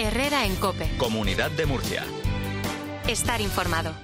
Herrera en COPE. Comunidad de Murcia. Estar informado.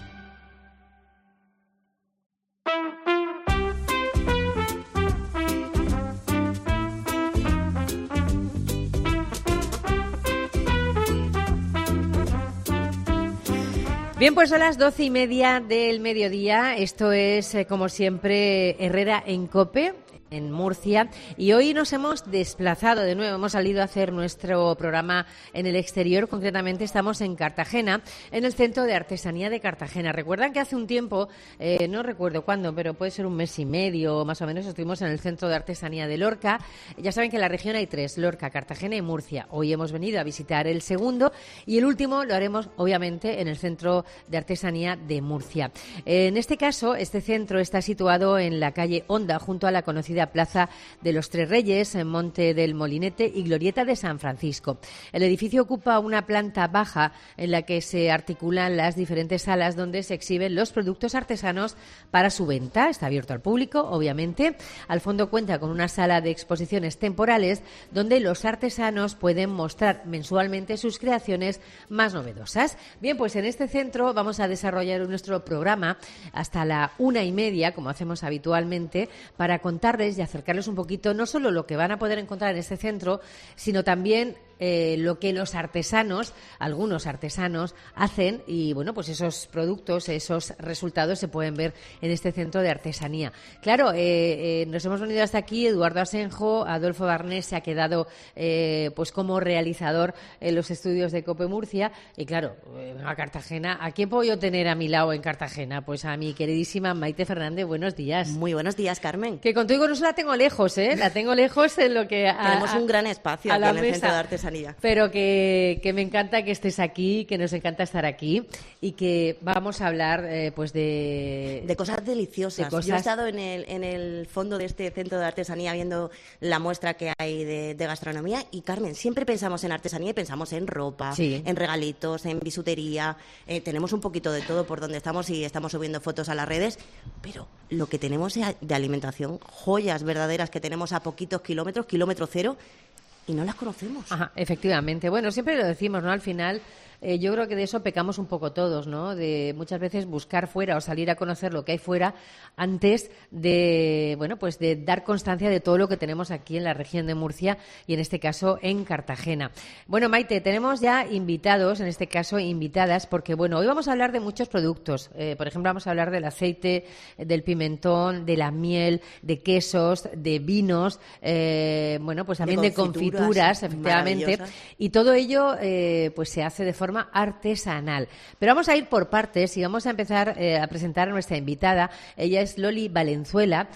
Bien, pues son las 12:30 del mediodía. Esto es, como siempre, Herrera en COPE, en Murcia, y hoy nos hemos desplazado de nuevo, hemos salido a hacer nuestro programa en el exterior. Concretamente estamos en Cartagena, en el Centro de Artesanía de Cartagena. Recuerdan que hace un tiempo, no recuerdo cuándo, pero puede ser un mes y medio más o menos, estuvimos en el Centro de Artesanía de Lorca. Ya saben que en la región hay 3, Lorca, Cartagena y Murcia. Hoy hemos venido a visitar el segundo y el último lo haremos obviamente en el Centro de Artesanía de Murcia. En este caso, este centro está situado en la calle Honda, junto a la conocida Plaza de los Tres Reyes, en Monte del Molinete y Glorieta de San Francisco. El edificio ocupa una planta baja en la que se articulan las diferentes salas donde se exhiben los productos artesanos para su venta. Está abierto al público, obviamente. Al fondo cuenta con una sala de exposiciones temporales donde los artesanos pueden mostrar mensualmente sus creaciones más novedosas. Bien, pues en este centro vamos a desarrollar nuestro programa hasta la 1:30, como hacemos habitualmente, para contarles y acercarles un poquito no solo lo que van a poder encontrar en este centro, sino también lo que los artesanos, algunos artesanos, hacen, y bueno, pues esos productos, esos resultados se pueden ver en este centro de artesanía. Claro, nos hemos venido hasta aquí. Eduardo Asenjo, Adolfo Barnés se ha quedado pues como realizador en los estudios de COPE Murcia, y claro, a Cartagena, ¿a quién puedo yo tener a mi lado en Cartagena? Pues a mi queridísima Maite Fernández. Buenos días. Muy buenos días, Carmen. Que contigo no se la tengo lejos, la tengo lejos en lo que tenemos un gran espacio aquí en el centro de artesanía. Pero que me encanta que estés aquí, que nos encanta estar aquí y que vamos a hablar pues de cosas deliciosas. Yo he estado en el fondo de este centro de artesanía viendo la muestra que hay de gastronomía, y Carmen, siempre pensamos en artesanía y pensamos en ropa, sí, en regalitos, en bisutería. Tenemos un poquito de todo por donde estamos y estamos subiendo fotos a las redes, pero lo que tenemos de alimentación, joyas verdaderas que tenemos a poquitos kilómetros, kilómetro cero, y no las conocemos. Ajá, efectivamente. Bueno, siempre lo decimos, ¿no? Al final, yo creo que de eso pecamos un poco todos, ¿no? De muchas veces buscar fuera o salir a conocer lo que hay fuera antes de, bueno, pues de dar constancia de todo lo que tenemos aquí en la región de Murcia y en este caso en Cartagena. Bueno, Maite, tenemos ya invitados, en este caso invitadas, porque bueno, hoy vamos a hablar de muchos productos. Por ejemplo, vamos a hablar del aceite, del pimentón, de la miel, de quesos, de vinos, bueno, pues también de confituras, efectivamente. Y todo ello, pues se hace de forma artesanal. Pero vamos a ir por partes y vamos a empezar a presentar a nuestra invitada. Ella es Loli Valenzuela,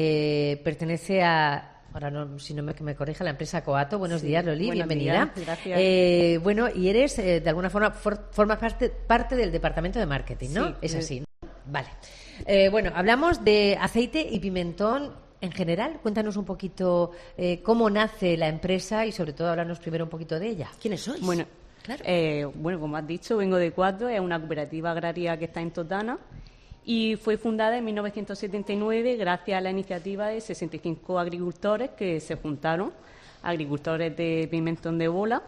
pertenece a... Ahora, no, si no me corrija, la empresa Coato. Buenos días, Loli, bienvenida. Días, gracias. Bueno, y eres, de alguna forma, formas parte del departamento de marketing, ¿no? Sí, es así, ¿no? Vale. Bueno, hablamos de aceite y pimentón en general. Cuéntanos un poquito cómo nace la empresa y, sobre todo, háblanos primero un poquito de ella. ¿Quiénes sois? Bueno, claro. Bueno, como has dicho, vengo de Coato, es una cooperativa agraria que está en Totana y fue fundada en 1979 gracias a la iniciativa de 65 agricultores que se juntaron, agricultores de pimentón de bola,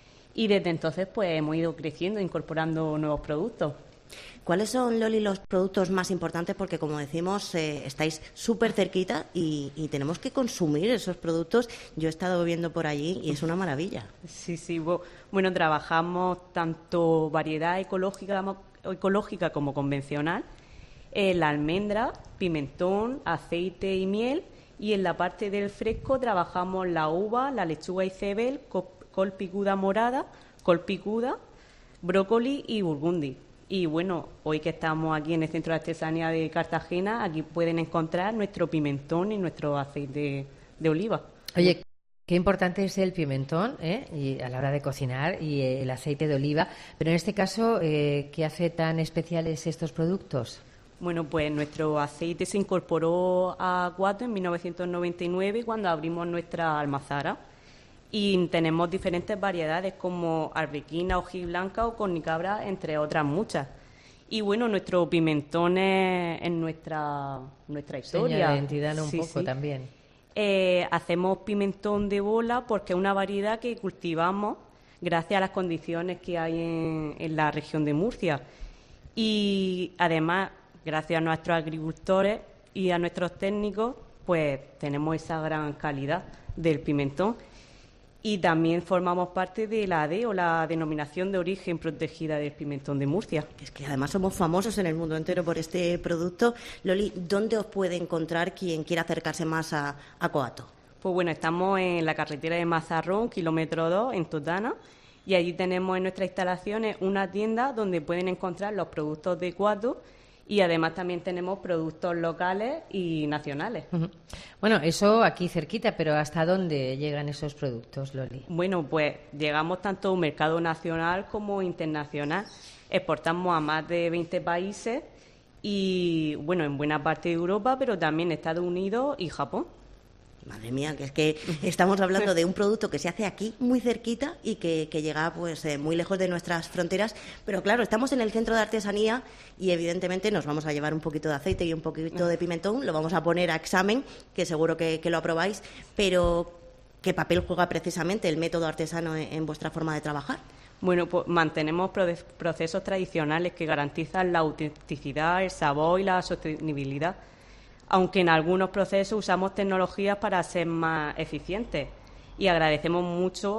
y desde entonces pues hemos ido creciendo, incorporando nuevos productos. ¿Cuáles son, Loli, los productos más importantes? Porque, como decimos, estáis súper cerquita y tenemos que consumir esos productos. Yo he estado viendo por allí y es una maravilla. Sí. Bueno, trabajamos tanto variedad ecológica como convencional. La almendra, pimentón, aceite y miel. Y en la parte del fresco trabajamos la uva, la lechuga y cebel, col picuda morada, col picuda, brócoli y burgundy. Y bueno, hoy que estamos aquí en el Centro de Artesanía de Cartagena, aquí pueden encontrar nuestro pimentón y nuestro aceite de oliva. Oye, qué importante es el pimentón, y a la hora de cocinar, y el aceite de oliva. Pero en este caso, ¿qué hace tan especiales estos productos? Bueno, pues nuestro aceite se incorporó a Coato en 1999 cuando abrimos nuestra almazara. Y tenemos diferentes variedades como arbequina, hojiblanca o cornicabra, entre otras muchas. Y bueno, nuestro pimentón es nuestra historia. Seña de identidad, un poco también. Hacemos pimentón de bola porque es una variedad que cultivamos gracias a las condiciones que hay en la región de Murcia. Y además, gracias a nuestros agricultores y a nuestros técnicos, pues tenemos esa gran calidad del pimentón. Y también formamos parte de la ADE, o la Denominación de Origen Protegida del Pimentón de Murcia. Es que además somos famosos en el mundo entero por este producto. Loli, ¿dónde os puede encontrar quien quiera acercarse más a Coato? Pues bueno, estamos en la carretera de Mazarrón, kilómetro 2, en Totana, y allí tenemos en nuestras instalaciones una tienda donde pueden encontrar los productos de Coato. Y además también tenemos productos locales y nacionales. Uh-huh. Bueno, eso aquí cerquita, pero ¿hasta dónde llegan esos productos, Loli? Bueno, pues llegamos tanto a un mercado nacional como internacional. Exportamos a más de 20 países y, bueno, en buena parte de Europa, pero también Estados Unidos y Japón. Madre mía, que es que estamos hablando de un producto que se hace aquí muy cerquita y que llega pues muy lejos de nuestras fronteras, pero claro, estamos en el centro de artesanía y evidentemente nos vamos a llevar un poquito de aceite y un poquito de pimentón, lo vamos a poner a examen, que seguro que lo aprobáis, pero ¿qué papel juega precisamente el método artesano en vuestra forma de trabajar? Bueno, pues mantenemos procesos tradicionales que garantizan la autenticidad, el sabor y la sostenibilidad, aunque en algunos procesos usamos tecnologías para ser más eficientes. Y agradecemos mucho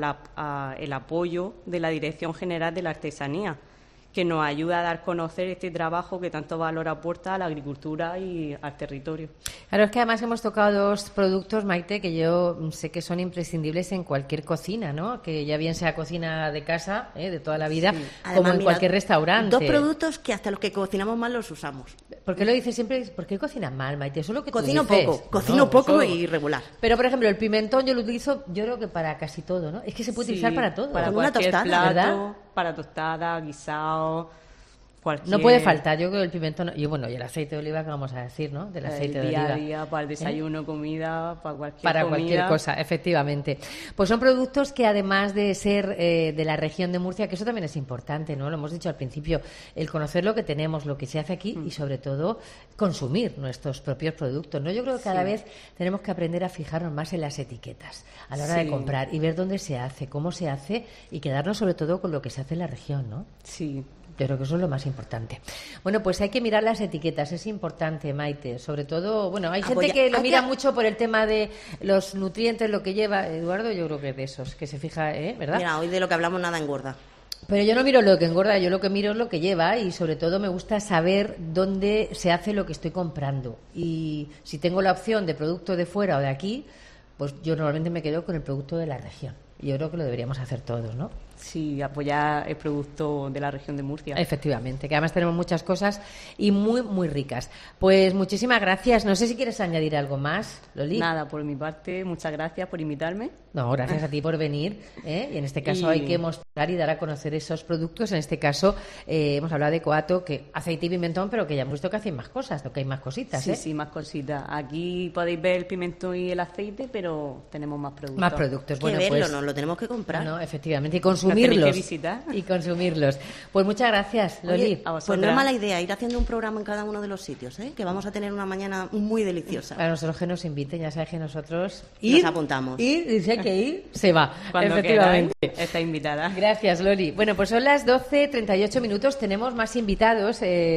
el apoyo de la Dirección General de la Artesanía, que nos ayuda a dar a conocer este trabajo que tanto valor aporta a la agricultura y al territorio. Claro, es que además hemos tocado dos productos, Maite, que yo sé que son imprescindibles en cualquier cocina, ¿no? Que ya bien sea cocina de casa, de toda la vida, sí. Además, como en mira, cualquier restaurante. Dos productos que hasta los que cocinamos mal los usamos. ¿Por qué lo dices siempre? ¿Por qué cocinas mal, Maite? Eso es lo que Cocino tú dices. Cocino poco y regular. Pero, por ejemplo, el pimentón yo lo utilizo, yo creo que para casi todo, ¿no? Es que se puede utilizar para todo. Para una tostada, plato, ¿verdad? Para tostada, guisado, cualquier... No puede faltar, yo creo que el pimentón... Y bueno, y el aceite de oliva, que vamos a decir, ¿no? Del aceite de oliva. Día a día, para el desayuno, comida, para cualquier comida. Cosa, efectivamente. Pues son productos que además de ser de la región de Murcia, que eso también es importante, ¿no? Lo hemos dicho al principio, el conocer lo que tenemos, lo que se hace aquí y sobre todo consumir nuestros propios productos, ¿no? Yo creo que cada vez tenemos que aprender a fijarnos más en las etiquetas a la hora de comprar y ver dónde se hace, cómo se hace y quedarnos sobre todo con lo que se hace en la región, ¿no? Sí. Yo creo que eso es lo más importante. Bueno, pues hay que mirar las etiquetas, es importante, Maite. Sobre todo, bueno, hay gente que lo mira mucho por el tema de los nutrientes, lo que lleva. Eduardo, yo creo que es de esos, que se fija, ¿verdad? Mira, hoy de lo que hablamos nada engorda. Pero yo no miro lo que engorda, yo lo que miro es lo que lleva y sobre todo me gusta saber dónde se hace lo que estoy comprando. Y si tengo la opción de producto de fuera o de aquí, pues yo normalmente me quedo con el producto de la región. Yo creo que lo deberíamos hacer todos, ¿no? Sí, apoyar el producto de la región de Murcia. Efectivamente, que además tenemos muchas cosas y muy, muy ricas. Pues muchísimas gracias. No sé si quieres añadir algo más, Loli. Nada, por mi parte, muchas gracias por invitarme. No, gracias a ti por venir. Y en este caso hay que mostrar y dar a conocer esos productos. En este caso hemos hablado de Coato, que aceite y pimentón, pero que ya hemos visto que hacen más cosas, que hay más cositas. Sí, más cositas. Aquí podéis ver el pimentón y el aceite, pero tenemos más productos. Más productos. Bueno, que verlo, nos lo tenemos que comprar. No, efectivamente, y consumirlos. Que visitar. Y consumirlos. Pues muchas gracias, Loli. Oye, pues no es mala idea ir haciendo un programa en cada uno de los sitios, que vamos a tener una mañana muy deliciosa. A nosotros que nos inviten, ya sabes que nosotros nos apuntamos. Y si hay que ir, se va. Cuando efectivamente. Está invitada. Gracias, Loli. Bueno, pues son las 12:38 minutos. Tenemos más invitados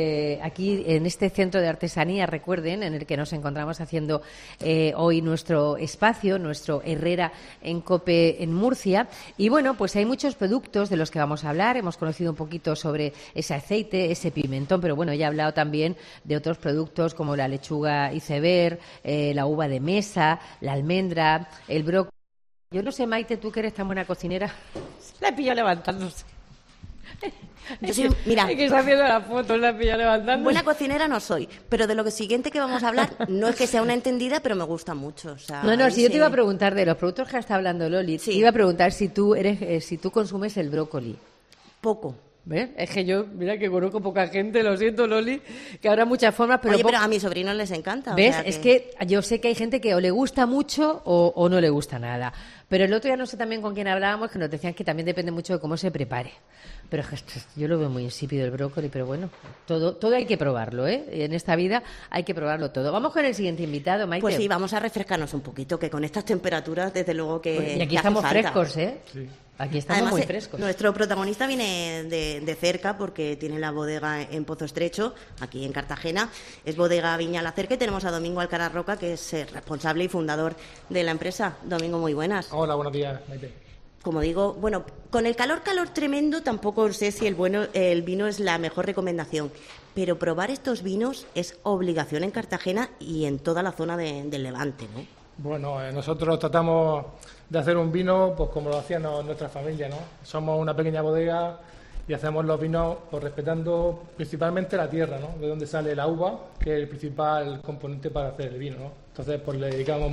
aquí en este centro de artesanía, recuerden, en el que nos encontramos haciendo hoy nuestro espacio, nuestro Herrera en COPE en Murcia. Y bueno, pues hay muchos productos de los que vamos a hablar. Hemos conocido un poquito sobre ese aceite, ese pimentón, pero bueno, ya he hablado también de otros productos como la lechuga iceberg, la uva de mesa, la almendra, el brócoli. Yo no sé, Maite, tú que eres tan buena cocinera, la he pillado levantándose. Yo soy, mira, es que está haciendo la foto, la he pillado levantándose. Buena cocinera no soy, pero de lo siguiente que vamos a hablar no es que sea una entendida, pero me gusta mucho. O sea, no, si yo te iba a preguntar de los productos que está hablando Loli, te iba a preguntar si tú consumes el brócoli. Poco. ¿Ves? Es que yo, mira que conozco poca gente, lo siento, Loli, que habrá muchas formas, pero... Oye, pero a mis sobrinos les encanta. ¿Ves? O sea es que yo sé que hay gente que o le gusta mucho o no le gusta nada. Pero el otro día no sé también con quién hablábamos, que nos decían que también depende mucho de cómo se prepare. Pero yo lo veo muy insípido el brócoli, pero bueno, todo hay que probarlo, En esta vida hay que probarlo todo. Vamos con el siguiente invitado, Maite. Pues sí, vamos a refrescarnos un poquito, que con estas temperaturas, desde luego que... Y aquí estamos frescos, Sí. Aquí estamos Además, muy frescos. Nuestro protagonista viene de cerca porque tiene la bodega en Pozo Estrecho, aquí en Cartagena. Es Bodega Viña La Cerca y tenemos a Domingo Alcaraz Roca, que es responsable y fundador de la empresa. Domingo, muy buenas. Hola, buenos días, Maite. Como digo, bueno, con el calor tremendo, tampoco sé si el vino es la mejor recomendación, pero probar estos vinos es obligación en Cartagena y en toda la zona del Levante, ¿no? Bueno, nosotros tratamos de hacer un vino pues como lo hacían nuestra familia, ¿no? Somos una pequeña bodega y hacemos los vinos pues respetando principalmente la tierra, ¿no? De donde sale la uva, que es el principal componente para hacer el vino, ¿no? Entonces, pues le dedicamos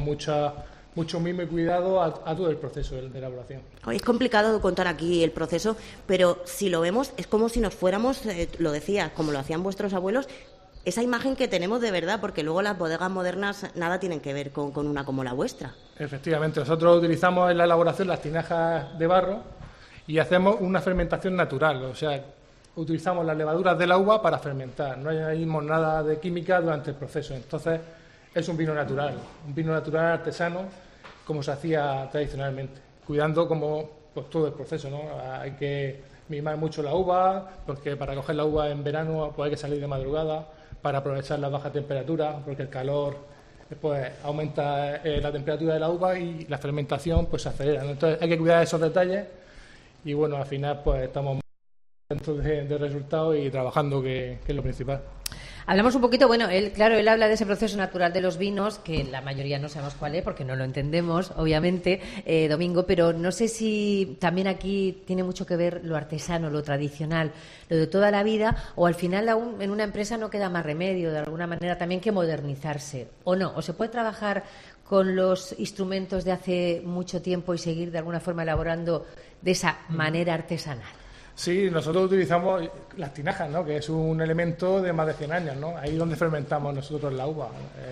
mucho mimo y cuidado a todo el proceso de elaboración. Es complicado contar aquí el proceso, pero si lo vemos es como si nos fuéramos, lo decía, como lo hacían vuestros abuelos, esa imagen que tenemos de verdad, porque luego las bodegas modernas nada tienen que ver con una como la vuestra. Efectivamente, nosotros utilizamos en la elaboración las tinajas de barro y hacemos una fermentación natural, o sea, utilizamos las levaduras de la uva para fermentar, no añadimos nada de química durante el proceso, entonces es un vino natural artesano, como se hacía tradicionalmente, cuidando como pues todo el proceso, ¿no? Hay que mimar mucho la uva, porque para coger la uva en verano pues hay que salir de madrugada, para aprovechar la baja temperatura, porque el calor pues aumenta la temperatura de la uva y la fermentación pues se acelera, ¿no? Entonces hay que cuidar esos detalles y bueno, al final pues estamos dentro del resultado y trabajando, que es lo principal. Hablamos un poquito, bueno, él habla de ese proceso natural de los vinos, que la mayoría no sabemos cuál es, porque no lo entendemos, obviamente, Domingo, pero no sé si también aquí tiene mucho que ver lo artesano, lo tradicional, lo de toda la vida, o al final aún en una empresa no queda más remedio, de alguna manera también que modernizarse, o no, o se puede trabajar con los instrumentos de hace mucho tiempo y seguir de alguna forma elaborando de esa manera artesanal. Sí, nosotros utilizamos las tinajas, ¿no? Que es un elemento de más de 100 años, ¿no? Ahí es donde fermentamos nosotros la uva.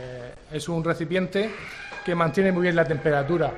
Es un recipiente que mantiene muy bien la temperatura,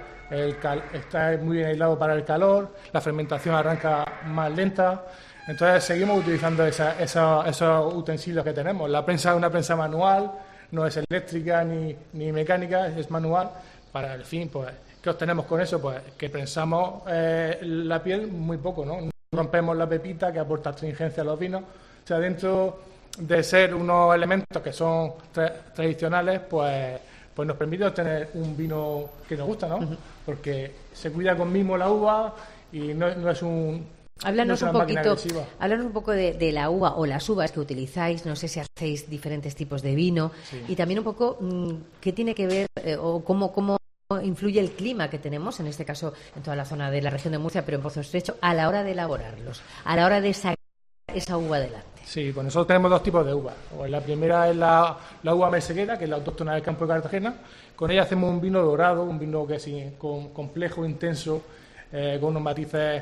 está muy bien aislado para el calor, la fermentación arranca más lenta, entonces seguimos utilizando esos utensilios que tenemos. La prensa es una prensa manual, no es eléctrica ni mecánica, es manual, para el fin, pues, ¿qué obtenemos con eso? Pues que prensamos la piel muy poco, ¿no? Rompemos la pepita, que aporta astringencia a los vinos. O sea, dentro de ser unos elementos que son tradicionales, pues nos permite obtener un vino que nos gusta, ¿no? Uh-huh. Porque se cuida con mimo la uva y no es un... Háblanos un poco de la uva o las uvas que utilizáis. No sé si hacéis diferentes tipos de vino. Sí. Y también un poco qué tiene que ver o cómo influye el clima que tenemos, en este caso en toda la zona de la región de Murcia, pero en Pozo Estrecho, a la hora de elaborarlos, a la hora de sacar esa uva adelante. Sí, pues nosotros tenemos dos tipos de uva. La primera es la uva meseguera, que es la autóctona del campo de Cartagena. Con ella hacemos un vino dorado, un vino que es complejo, intenso, con unos matices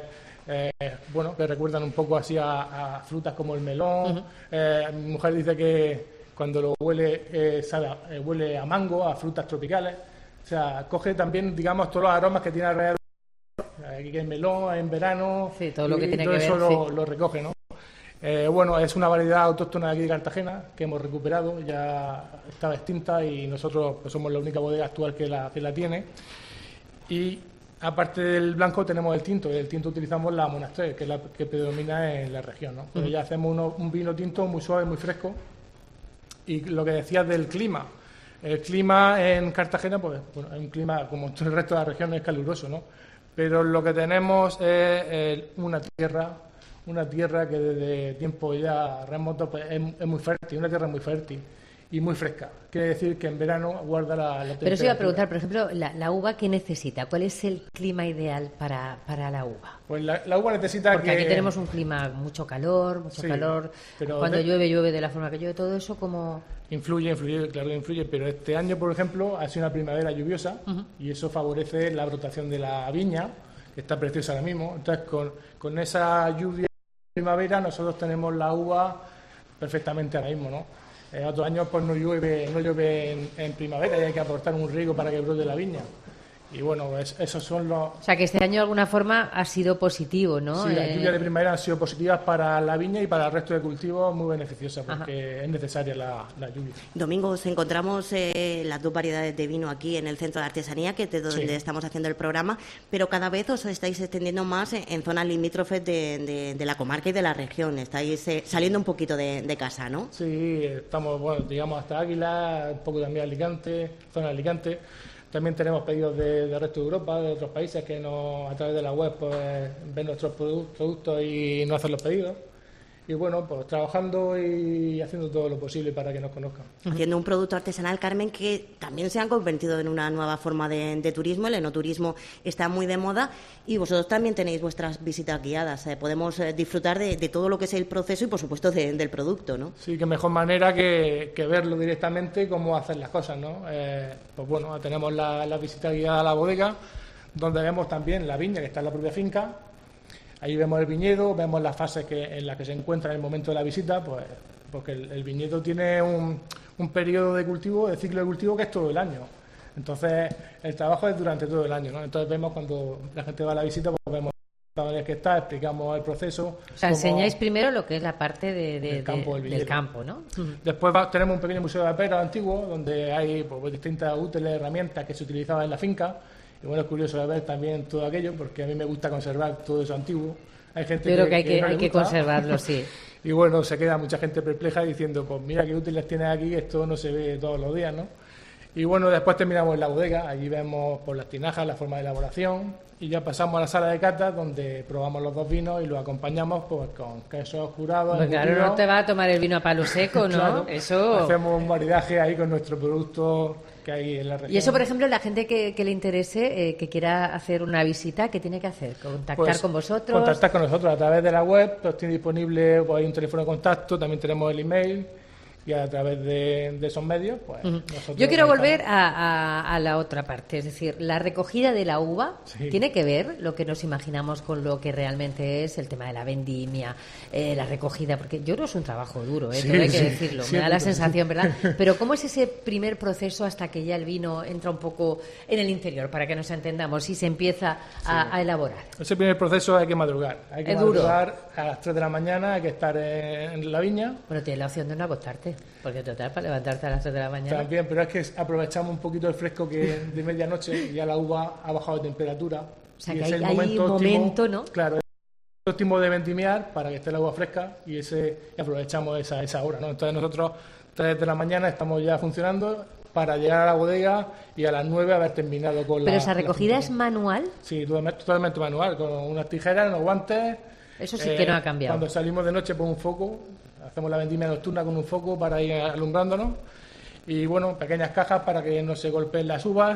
que recuerdan un poco así a frutas como el melón. Uh-huh. Mi mujer dice que cuando lo huele, huele a mango, a frutas tropicales. O sea, coge también, digamos, todos los aromas que tiene alrededor. Aquí el melón en verano, sí, todo lo que tiene todo que eso ver, lo recoge, ¿no? Bueno, es una variedad autóctona de aquí de Cartagena que hemos recuperado, ya estaba extinta y nosotros pues, somos la única bodega actual que la tiene. Y aparte del blanco tenemos el tinto, y el tinto utilizamos la Monastrell, que es la que predomina en la región, ¿no? Pero ya hacemos un vino tinto muy suave, muy fresco. Y lo que decías del clima. El clima en Cartagena, pues bueno, es un clima como en todo el resto de la región, es caluroso, ¿no? Pero lo que tenemos es una tierra que desde tiempo ya remoto pues, es muy fértil, una tierra muy fértil y muy fresca. Quiere decir que en verano guarda la temperatura. Pero se iba a preguntar, por ejemplo, la uva, ¿qué necesita? ¿Cuál es el clima ideal para la uva? Pues la uva necesita porque aquí tenemos un clima, mucho calor, pero cuando llueve de la forma que llueve, todo eso como... Influye, claro que influye, pero este año, por ejemplo, ha sido una primavera lluviosa y eso favorece la brotación de la viña, que está preciosa ahora mismo. Entonces, con esa lluvia de primavera, nosotros tenemos la uva perfectamente ahora mismo, ¿no? Otros años pues no llueve en primavera y hay que aportar un riego para que brote la viña. Y bueno, esos son los... O sea, que este año de alguna forma ha sido positivo, ¿no? Sí, las lluvias de primavera han sido positivas para la viña y para el resto de cultivos, muy beneficiosas, porque es necesaria la lluvia. Domingo, os encontramos las dos variedades de vino aquí en el Centro de Artesanía, que es de donde estamos haciendo el programa, pero cada vez os estáis extendiendo más en zonas limítrofes de la comarca y de la región. Estáis saliendo un poquito de casa, ¿no? Sí, estamos, bueno, digamos, hasta Águila, un poco también Alicante, zona de Alicante. También tenemos pedidos del resto de Europa, de otros países que a través de la web pues, ven nuestros productos y nos hacen los pedidos. Y bueno, pues trabajando y haciendo todo lo posible para que nos conozcan. Haciendo un producto artesanal, Carmen, que también se han convertido en una nueva forma de turismo. El enoturismo está muy de moda y vosotros también tenéis vuestras visitas guiadas. Podemos disfrutar de todo lo que es el proceso y, por supuesto, del producto, ¿no? Sí, que mejor manera que verlo directamente, cómo hacer las cosas, ¿no? Pues bueno, tenemos la visita guiada a la bodega, donde vemos también la viña que está en la propia finca. Ahí vemos el viñedo, vemos las fases en las que se encuentra en el momento de la visita, pues porque el viñedo tiene un periodo de cultivo, de ciclo de cultivo que es todo el año. Entonces, el trabajo es durante todo el año, ¿no? Entonces vemos cuando la gente va a la visita, pues vemos la que está, explicamos el proceso. O sea, enseñáis primero lo que es la parte del campo, ¿no? Después tenemos un pequeño museo de pera antiguo, donde hay pues, distintas útiles herramientas que se utilizaban en la finca. Y bueno, es curioso ver también todo aquello, porque a mí me gusta conservar todo eso antiguo. Hay gente pero que hay que conservarlo, sí. Y bueno, se queda mucha gente perpleja diciendo, pues mira qué útiles tienes aquí, esto no se ve todos los días, ¿no? Y bueno, después terminamos en la bodega, allí vemos por las tinajas, la forma de elaboración, y ya pasamos a la sala de cata, donde probamos los dos vinos y los acompañamos pues con quesos curados. Pues claro, no te va a tomar el vino a palo seco, ¿no? Claro, eso... Hacemos un maridaje ahí con nuestro producto que hay en la región. Y eso, por ejemplo, la gente que le interese, que quiera hacer una visita, ¿qué tiene que hacer? ¿Contactar con vosotros? Contactar con nosotros a través de la web, pues tiene disponible, pues hay un teléfono de contacto, también tenemos el email, y a través de esos medios, pues nosotros... Yo quiero volver a la otra parte, es decir, la recogida de la uva tiene que ver lo que nos imaginamos con lo que realmente es el tema de la vendimia, la recogida, porque yo creo que es un trabajo duro, todo hay que decirlo, me da la sensación, ¿verdad? Pero ¿cómo es ese primer proceso hasta que ya el vino entra un poco en el interior, para que nos entendamos, y se empieza a elaborar? Ese primer proceso hay que madrugar, madrugar a las 3 de la mañana, hay que estar en la viña. Bueno, tienes la opción de no acostarte. Porque total, para levantarte a las 3 de la mañana. También, pero es que aprovechamos un poquito el fresco que de medianoche y ya la uva ha bajado de temperatura. O sea, que hay un momento, ¿no? Claro, es el óptimo de vendimiar para que esté la uva fresca y aprovechamos esa hora, ¿no? Entonces nosotros 3 de la mañana estamos ya funcionando para llegar a la bodega y a las 9 haber terminado con ¿Pero esa recogida es manual? Sí, totalmente manual, con unas tijeras, unos guantes. Eso sí que no ha cambiado. Cuando salimos de noche, pues un foco. Hacemos la vendimia nocturna con un foco para ir alumbrándonos y bueno, pequeñas cajas para que no se golpeen las uvas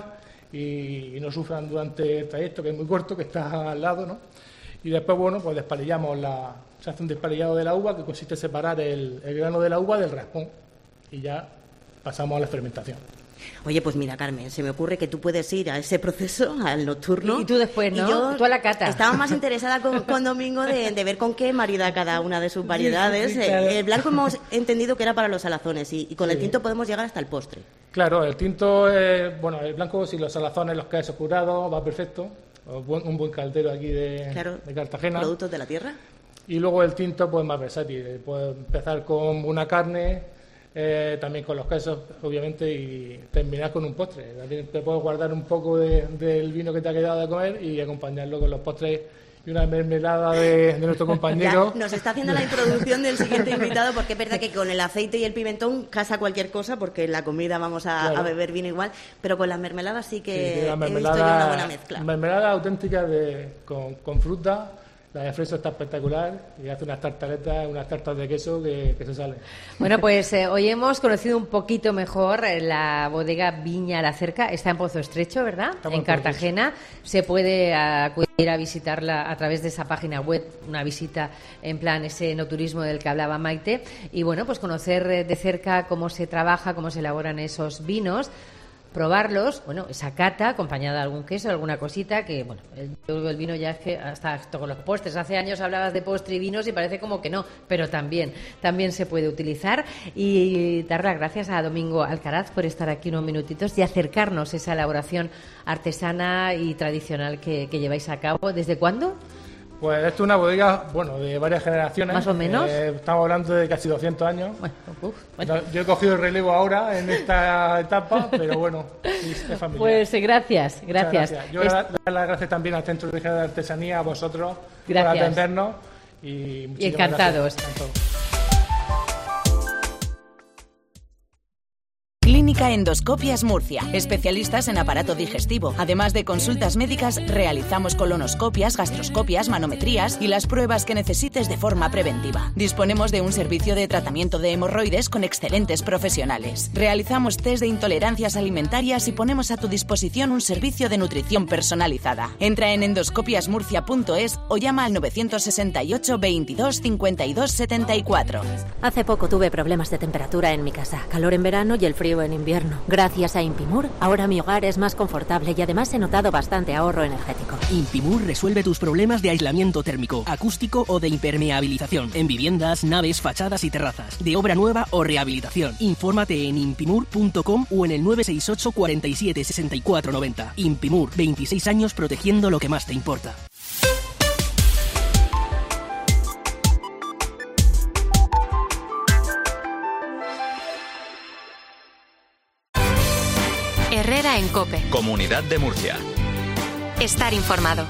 y no sufran durante el trayecto, que es muy corto, que está al lado, ¿no? Y después, bueno, pues despalillamos se hace un despalillado de la uva, que consiste en separar el grano de la uva del raspón y ya pasamos a la fermentación. Oye, pues mira, Carmen, se me ocurre que tú puedes ir a ese proceso, al nocturno. Y tú después, ¿no? Y yo tú a la cata. Estaba más interesada con Domingo de ver con qué marida cada una de sus variedades. Sí, claro. El blanco hemos entendido que era para los salazones y con el tinto podemos llegar hasta el postre. Claro, el tinto, el blanco, si los salazones, los quesos curados, va perfecto. Un buen caldero aquí de Cartagena. ¿Productos de la tierra? Y luego el tinto, pues más versátil. Puede empezar con una carne, también con los quesos, obviamente, y terminar con un postre. Te puedes guardar un poco del vino que te ha quedado de comer y acompañarlo con los postres y una mermelada de nuestro compañero. Ya nos está haciendo la introducción del siguiente invitado, porque es verdad que con el aceite y el pimentón casa cualquier cosa, porque en la comida vamos a beber vino igual, pero con las mermeladas sí que he visto yo una buena mezcla. Mermelada auténtica con fruta. La de fresa está espectacular y hace unas tartaletas, unas tartas de queso que se salen. Bueno, pues hoy hemos conocido un poquito mejor la bodega Viña La Cerca. Está en Pozo Estrecho, ¿verdad? En Cartagena. Se puede acudir a visitarla a través de esa página web, una visita en plan ese enoturismo del que hablaba Maite. Y bueno, pues conocer de cerca cómo se trabaja, cómo se elaboran esos vinos. probarlos. Bueno, esa cata acompañada de algún queso, alguna cosita, que bueno, el vino ya es que hasta con los postres. Hace años hablabas de postre y vinos y parece como que no, pero también se puede utilizar. Y dar las gracias a Domingo Alcaraz por estar aquí unos minutitos y acercarnos esa elaboración artesana y tradicional que lleváis a cabo. ¿Desde cuándo? Pues esto es una bodega, bueno, de varias generaciones. ¿Más o menos? Estamos hablando de casi 200 años. Bueno. Yo he cogido el relevo ahora en esta etapa, pero bueno, es familiar. Pues gracias. Yo dar las gracias también al Centro Regional de Artesanía, a vosotros, por atendernos. Y encantados. Clínica Endoscopias Murcia, especialistas en aparato digestivo. Además de consultas médicas, realizamos colonoscopias, gastroscopias, manometrías y las pruebas que necesites de forma preventiva. Disponemos de un servicio de tratamiento de hemorroides con excelentes profesionales. Realizamos test de intolerancias alimentarias y ponemos a tu disposición un servicio de nutrición personalizada. Entra en endoscopiasmurcia.es o llama al 968 22 52 74. Hace poco tuve problemas de temperatura en mi casa, calor en verano y el frío en invierno. Gracias a Impimur, ahora mi hogar es más confortable y además he notado bastante ahorro energético. Impimur resuelve tus problemas de aislamiento térmico, acústico o de impermeabilización en viviendas, naves, fachadas y terrazas, de obra nueva o rehabilitación. Infórmate en impimur.com o en el 968 47 64 90. Impimur, 26 años protegiendo lo que más te importa. Herrera en COPE. Comunidad de Murcia. Estar informado.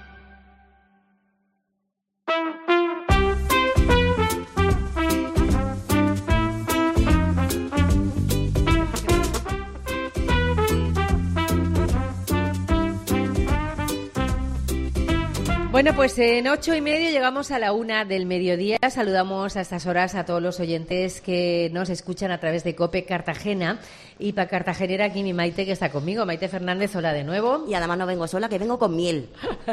Bueno, pues en 8:30 llegamos a la 1 del mediodía. Saludamos a estas horas a todos los oyentes que nos escuchan a través de COPE Cartagena. Y para cartagenera aquí mi Maite, que está conmigo. Maite Fernández, hola de nuevo. Y además no vengo sola, que vengo con miel.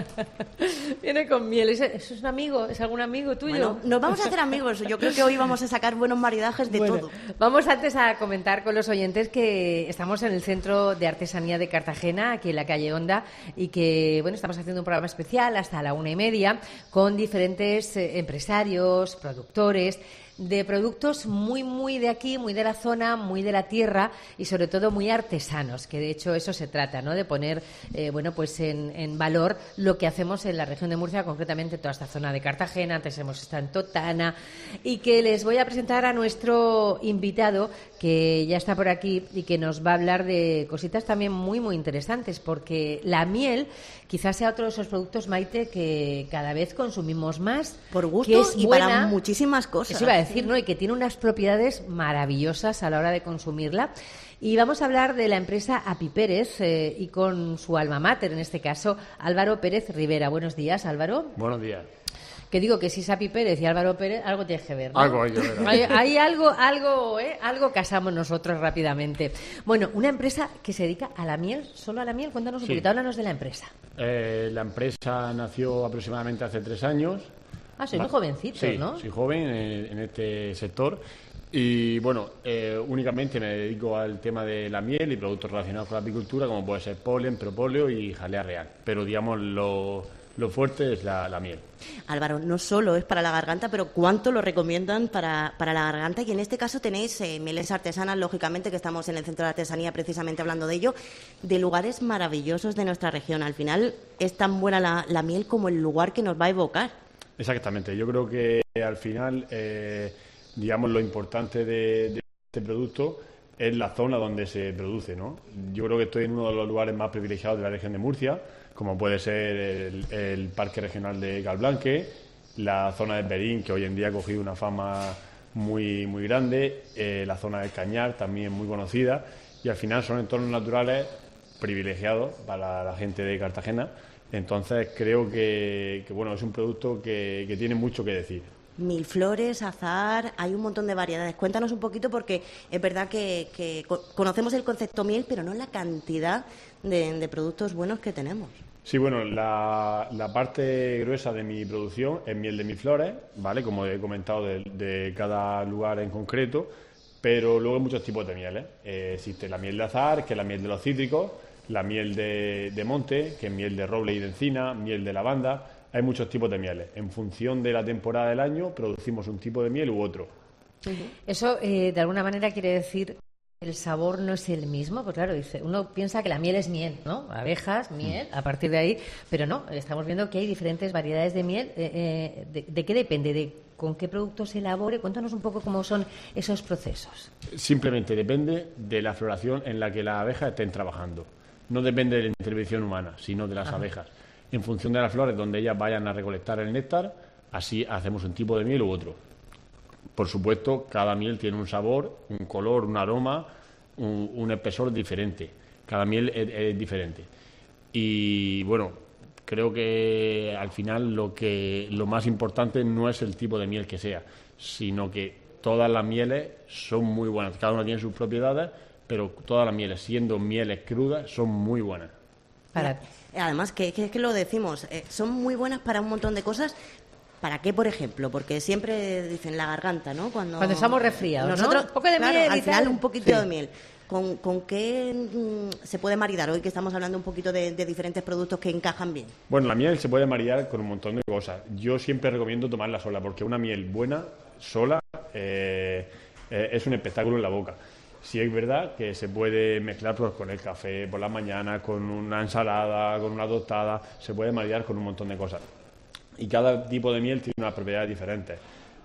Viene con miel. ¿Eso es un amigo? ¿Es algún amigo tuyo? Bueno, nos vamos a hacer amigos. Yo creo que hoy vamos a sacar buenos maridajes de todo. Vamos antes a comentar con los oyentes que estamos en el Centro de Artesanía de Cartagena, aquí en la calle Honda, y que, bueno, estamos haciendo un programa especial hasta la 1:30 con diferentes empresarios, productores, de productos muy de aquí, muy de la zona, muy de la tierra y sobre todo muy artesanos, que de hecho eso se trata, ¿no? De poner pues en valor lo que hacemos en la región de Murcia, concretamente toda esta zona de Cartagena. Antes hemos estado en Totana, y que les voy a presentar a nuestro invitado, que ya está por aquí y que nos va a hablar de cositas también muy interesantes, porque la miel quizás sea otro de esos productos, Maite, que cada vez consumimos más. Por gusto que es y buena, para muchísimas cosas. Eso iba a decir, ¿no? Y que tiene unas propiedades maravillosas a la hora de consumirla. Y vamos a hablar de la empresa Api Pérez y con su alma mater, en este caso, Álvaro Pérez Rivera. Buenos días, Álvaro. Buenos días. Que digo que si es Api Pérez y Álvaro Pérez, algo tienes que ver, ¿no? Algo hay que ver. Hay algo casamos nosotros rápidamente. Bueno, una empresa que se dedica a la miel, solo a la miel. Cuéntanos un poquito, háblanos de la empresa. La empresa nació aproximadamente hace 3 años. Ah, soy muy jovencito, sí, ¿no? Soy joven en este sector. Y bueno, únicamente me dedico al tema de la miel y productos relacionados con la apicultura, como puede ser polen, propóleo y jalea real. Pero digamos, lo fuerte es la miel. Álvaro, no solo es para la garganta, pero ¿cuánto lo recomiendan para la garganta? Y en este caso tenéis mieles artesanas, lógicamente, que estamos en el Centro de Artesanía precisamente hablando de ello, de lugares maravillosos de nuestra región. Al final es tan buena la miel como el lugar que nos va a evocar. Exactamente. Yo creo que al final, digamos, lo importante de este producto es la zona donde se produce, ¿no? Yo creo que estoy en uno de los lugares más privilegiados de la región de Murcia, como puede ser el Parque Regional de Galblanque, la zona de Berín, que hoy en día ha cogido una fama muy grande, la zona del Cañar, también muy conocida, y al final son entornos naturales privilegiados para la gente de Cartagena. Entonces creo que bueno, es un producto que tiene mucho que decir. Milflores, azahar, hay un montón de variedades. Cuéntanos un poquito, porque es verdad que conocemos el concepto miel, pero no la cantidad de productos buenos que tenemos. Sí, bueno, la parte gruesa de mi producción es miel de milflores, ¿vale? Como he comentado, de cada lugar en concreto. Pero luego hay muchos tipos de mieles. Existe la miel de azahar, que es la miel de los cítricos, la miel de monte, que es miel de roble y de encina, miel de lavanda. Hay muchos tipos de mieles. En función de la temporada del año, producimos un tipo de miel u otro. Eso, de alguna manera, quiere decir el sabor no es el mismo, pues claro, uno piensa que la miel es miel, ¿no? Abejas, miel, a partir de ahí, pero no, estamos viendo que hay diferentes variedades de miel. ¿De qué depende? ¿De con qué producto se elabore? Cuéntanos un poco cómo son esos procesos. Simplemente depende de la floración en la que las abejas estén trabajando. No depende de la intervención humana, sino de las abejas. En función de las flores donde ellas vayan a recolectar el néctar, así hacemos un tipo de miel u otro. Por supuesto, cada miel tiene un sabor, un color, un aroma, un espesor diferente. Cada miel es diferente. Y bueno, creo que al final lo más importante no es el tipo de miel que sea, sino que todas las mieles son muy buenas. Cada una tiene sus propiedades, pero todas las mieles, siendo mieles crudas, son muy buenas. Además, que lo decimos, son muy buenas para un montón de cosas. ¿Para qué, por ejemplo? Porque siempre dicen la garganta, ¿no? Cuando estamos resfriados, nosotros, ¿no? Un poco de claro, miel al y final tal. un poquito de miel. ¿Con qué se puede maridar? Hoy que estamos hablando un poquito de diferentes productos que encajan bien. Bueno, la miel se puede maridar con un montón de cosas. Yo siempre recomiendo tomarla sola, porque una miel buena, sola, es un espectáculo en la boca. Sí es verdad que se puede mezclar pues, con el café por la mañana, con una ensalada, con una tostada, se puede maridar con un montón de cosas. Y cada tipo de miel tiene unas propiedades diferentes.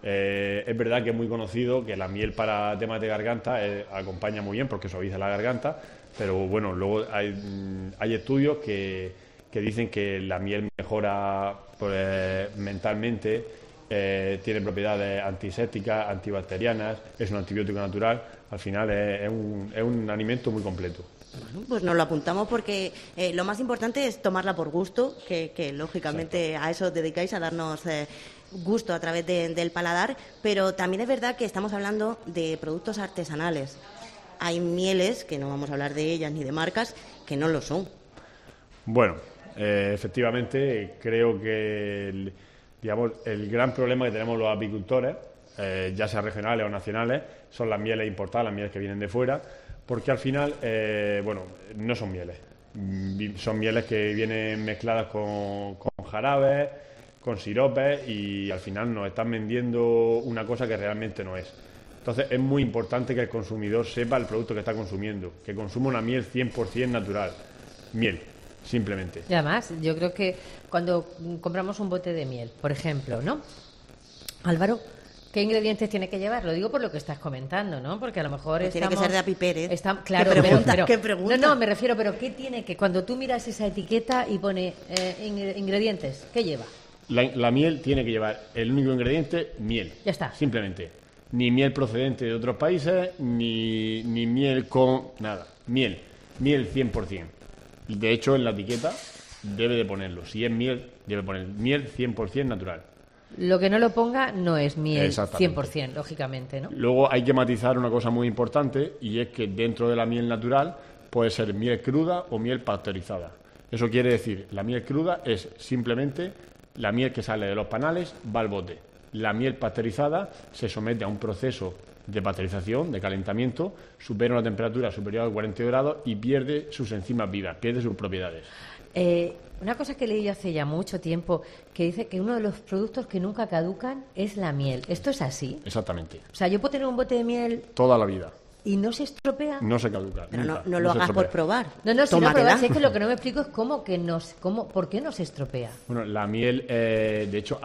Es verdad que es muy conocido que la miel para temas de garganta acompaña muy bien porque suaviza la garganta, pero bueno, luego hay estudios que dicen que la miel mejora pues, mentalmente, tiene propiedades antisépticas, antibacterianas, es un antibiótico natural, al final es un alimento muy completo. Bueno, pues nos lo apuntamos porque lo más importante es tomarla por gusto, que lógicamente a eso os dedicáis, a darnos gusto a través del paladar, pero también es verdad que estamos hablando de productos artesanales. Hay mieles, que no vamos a hablar de ellas ni de marcas, que no lo son. Bueno, efectivamente creo que el gran problema que tenemos los apicultores, ya sea regionales o nacionales, son las mieles importadas, las mieles que vienen de fuera, porque al final, no son mieles. Son mieles que vienen mezcladas con jarabes, con siropes y al final nos están vendiendo una cosa que realmente no es. Entonces es muy importante que el consumidor sepa el producto que está consumiendo, que consuma una miel 100% natural. Miel, simplemente. Y además, yo creo que cuando compramos un bote de miel, por ejemplo, ¿no? Álvaro, ¿qué ingredientes tiene que llevar? Lo digo por lo que estás comentando, ¿no? Porque a lo mejor tiene que ser de Api Pérez. Claro, ¿Qué pregunta? No, me refiero, pero ¿qué tiene que...? Cuando tú miras esa etiqueta y pone ingredientes, ¿qué lleva? La miel tiene que llevar el único ingrediente, miel. Ya está. Simplemente. Ni miel procedente de otros países, ni miel con... nada. Miel 100%. De hecho, en la etiqueta debe de ponerlo. Si es miel, debe poner miel 100% natural. Lo que no lo ponga no es miel 100%, lógicamente, ¿no? Luego hay que matizar una cosa muy importante y es que dentro de la miel natural puede ser miel cruda o miel pasteurizada. Eso quiere decir, la miel cruda es simplemente la miel que sale de los panales, va al bote. La miel pasteurizada se somete a un proceso de pasteurización, de calentamiento, supera una temperatura superior a 40 grados y pierde sus enzimas vivas, pierde sus propiedades. Una cosa que leí hace ya mucho tiempo, que dice que uno de los productos que nunca caducan es la miel. ¿Esto es así? Exactamente. O sea, yo puedo tener un bote de miel... Toda la vida. ¿Y no se estropea? No se caduca. Pero nunca, no lo hagas por probar. No, si no probar, es que lo que no me explico es por qué no se estropea. Bueno, la miel, de hecho,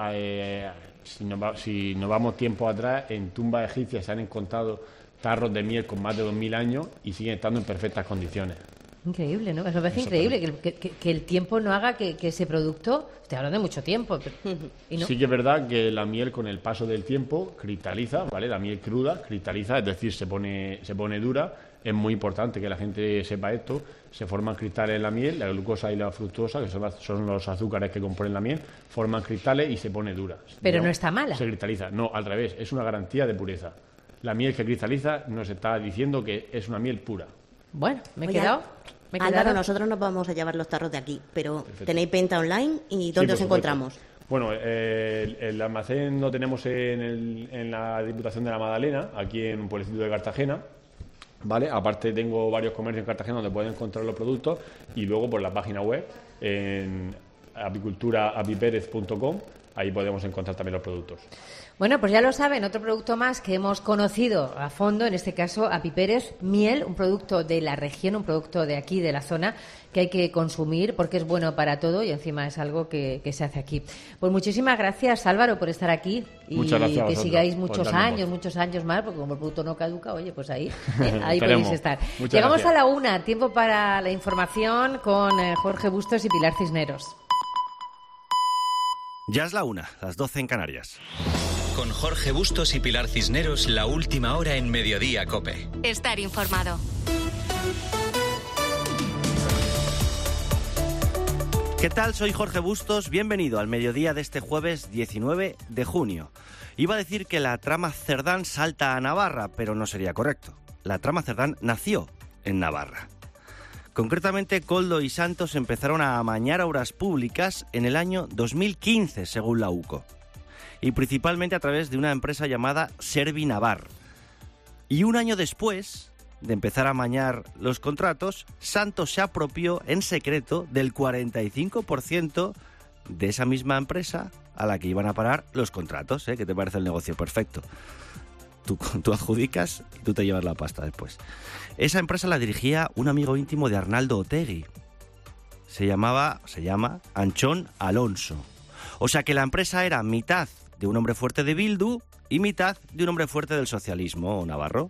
si nos vamos tiempo atrás, en tumbas egipcias se han encontrado tarros de miel con más de 2000 años y siguen estando en perfectas condiciones. Increíble, ¿no? Me parece increíble que el tiempo no haga que ese producto... Estoy hablando de mucho tiempo. ¿Y no? Sí que es verdad que la miel con el paso del tiempo cristaliza, ¿vale? La miel cruda cristaliza, es decir, se pone dura. Es muy importante que la gente sepa esto. Se forman cristales en la miel, la glucosa y la fructosa, que son los azúcares que componen la miel, forman cristales y se pone dura. Pero no está mala. Se cristaliza. No, al revés, es una garantía de pureza. La miel que cristaliza nos está diciendo que es una miel pura. Bueno, me he quedado. Álvaro, nosotros nos vamos a llevar los tarros de aquí, pero ¿tenéis venta online y dónde os encontramos? Bueno, el almacén lo tenemos en la Diputación de la Magdalena, aquí en un pueblecito de Cartagena. ¿Vale? Aparte tengo varios comercios en Cartagena donde pueden encontrar los productos, y luego por la página web en apiculturaapiperez.com, ahí podemos encontrar también los productos. Bueno, pues ya lo saben, otro producto más que hemos conocido a fondo, en este caso Apipérez, miel, un producto de la región, un producto de aquí, de la zona, que hay que consumir porque es bueno para todo y encima es algo que se hace aquí. Pues muchísimas gracias, Álvaro, por estar aquí y que sigáis muchos años más, porque como el producto no caduca, oye, pues ahí podéis estar. Llegamos a la 1, tiempo para la información con Jorge Bustos y Pilar Cisneros. Ya es la 1, las 12 en Canarias. Con Jorge Bustos y Pilar Cisneros, la última hora en Mediodía COPE. Estar informado. ¿Qué tal? Soy Jorge Bustos, bienvenido al mediodía de este jueves 19 de junio. Iba a decir que la trama Cerdán salta a Navarra, pero no sería correcto. La trama Cerdán nació en Navarra. Concretamente, Koldo y Santos empezaron a amañar obras públicas en el año 2015, según la UCO. Y principalmente a través de una empresa llamada Servinavar. Y un año después de empezar a amañar los contratos, Santos se apropió en secreto del 45% de esa misma empresa a la que iban a parar los contratos. ¿Qué te parece el negocio perfecto? Tú adjudicas y tú te llevas la pasta después. Esa empresa la dirigía un amigo íntimo de Arnaldo Otegi. Se llama Anchón Alonso. O sea que la empresa era mitad de un hombre fuerte de Bildu y mitad de un hombre fuerte del socialismo navarro.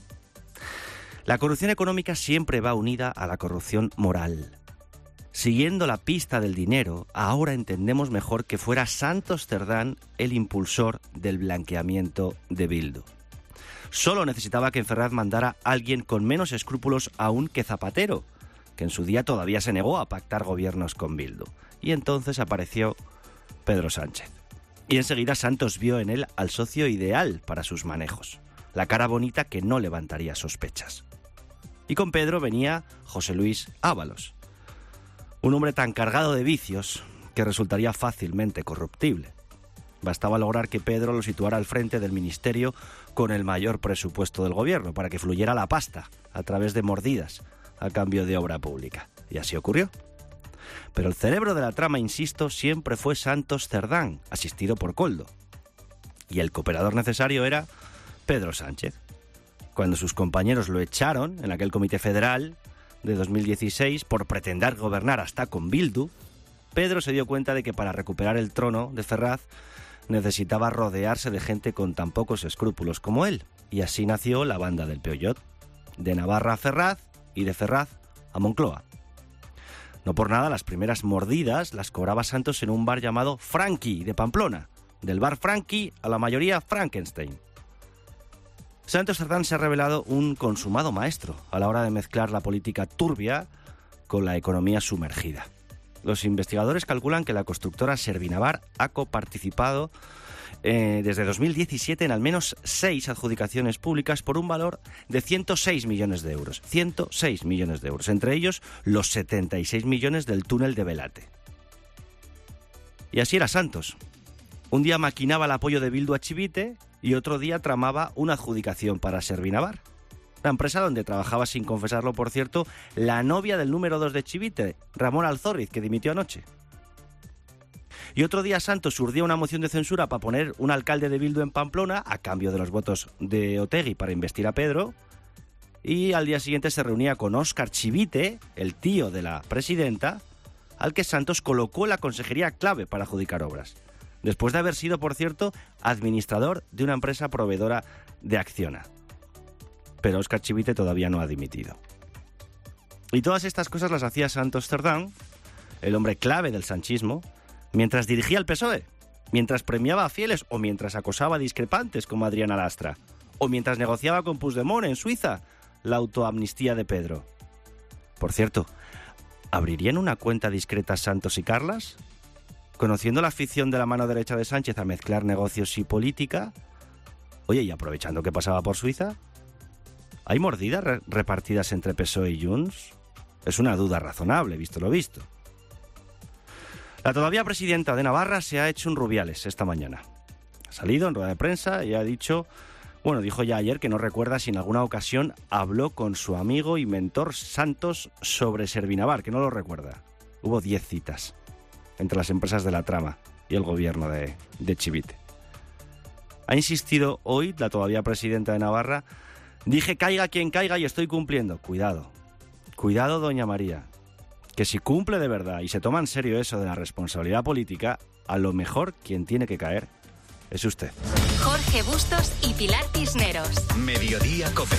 La corrupción económica siempre va unida a la corrupción moral. Siguiendo la pista del dinero, ahora entendemos mejor que fuera Santos Cerdán el impulsor del blanqueamiento de Bildu. Solo necesitaba que en Ferraz mandara a alguien con menos escrúpulos aún que Zapatero, que en su día todavía se negó a pactar gobiernos con Bildu. Y entonces apareció Pedro Sánchez. Y enseguida Santos vio en él al socio ideal para sus manejos, la cara bonita que no levantaría sospechas. Y con Pedro venía José Luis Ábalos, un hombre tan cargado de vicios que resultaría fácilmente corruptible. Bastaba lograr que Pedro lo situara al frente del ministerio con el mayor presupuesto del gobierno, para que fluyera la pasta a través de mordidas a cambio de obra pública. Y así ocurrió. Pero el cerebro de la trama, insisto, siempre fue Santos Cerdán, asistido por Koldo. Y el cooperador necesario era Pedro Sánchez. Cuando sus compañeros lo echaron en aquel comité federal de 2016 por pretender gobernar hasta con Bildu, Pedro se dio cuenta de que para recuperar el trono de Ferraz necesitaba rodearse de gente con tan pocos escrúpulos como él. Y así nació la banda del Peollot, de Navarra a Ferraz y de Ferraz a Moncloa. No por nada las primeras mordidas las cobraba Santos en un bar llamado Frankie de Pamplona. Del bar Frankie a la mayoría Frankenstein. Santos Cerdán se ha revelado un consumado maestro a la hora de mezclar la política turbia con la economía sumergida. Los investigadores calculan que la constructora Servinavar ha coparticipado desde 2017 en al menos 6 adjudicaciones públicas por un valor de 106 millones de euros. 106 millones de euros, entre ellos los 76 millones del túnel de Belate. Y así era Santos. Un día maquinaba el apoyo de Bildu a Chivite y otro día tramaba una adjudicación para Servinavar. La empresa donde trabajaba, sin confesarlo por cierto, la novia del número 2 de Chivite, Ramón Alzorriz, que dimitió anoche. Y otro día Santos urdía una moción de censura para poner un alcalde de Bildu en Pamplona a cambio de los votos de Otegi para investir a Pedro. Y al día siguiente se reunía con Óscar Chivite, el tío de la presidenta, al que Santos colocó en la consejería clave para adjudicar obras. Después de haber sido, por cierto, administrador de una empresa proveedora de Acciona. Pero Óscar Chivite todavía no ha dimitido. Y todas estas cosas las hacía Santos Cerdán, el hombre clave del sanchismo, mientras dirigía el PSOE, mientras premiaba a fieles o mientras acosaba a discrepantes como Adriana Lastra, o mientras negociaba con Puigdemont en Suiza la autoamnistía de Pedro. Por cierto, ¿abrirían una cuenta discreta Santos y Carlas? Conociendo la afición de la mano derecha de Sánchez a mezclar negocios y política, oye, y aprovechando que pasaba por Suiza, ¿hay mordidas repartidas entre PSOE y Junts? Es una duda razonable, visto lo visto. La todavía presidenta de Navarra se ha hecho un Rubiales esta mañana. Ha salido en rueda de prensa y ha dicho, dijo ya ayer que no recuerda si en alguna ocasión habló con su amigo y mentor Santos sobre Servinavar, que no lo recuerda. Hubo 10 citas entre las empresas de la trama y el gobierno de Chivite. Ha insistido hoy la todavía presidenta de Navarra, dije caiga quien caiga y estoy cumpliendo. Cuidado, doña María, que si cumple de verdad y se toma en serio eso de la responsabilidad política, a lo mejor quien tiene que caer es usted. Jorge Bustos y Pilar Cisneros. Mediodía COPE.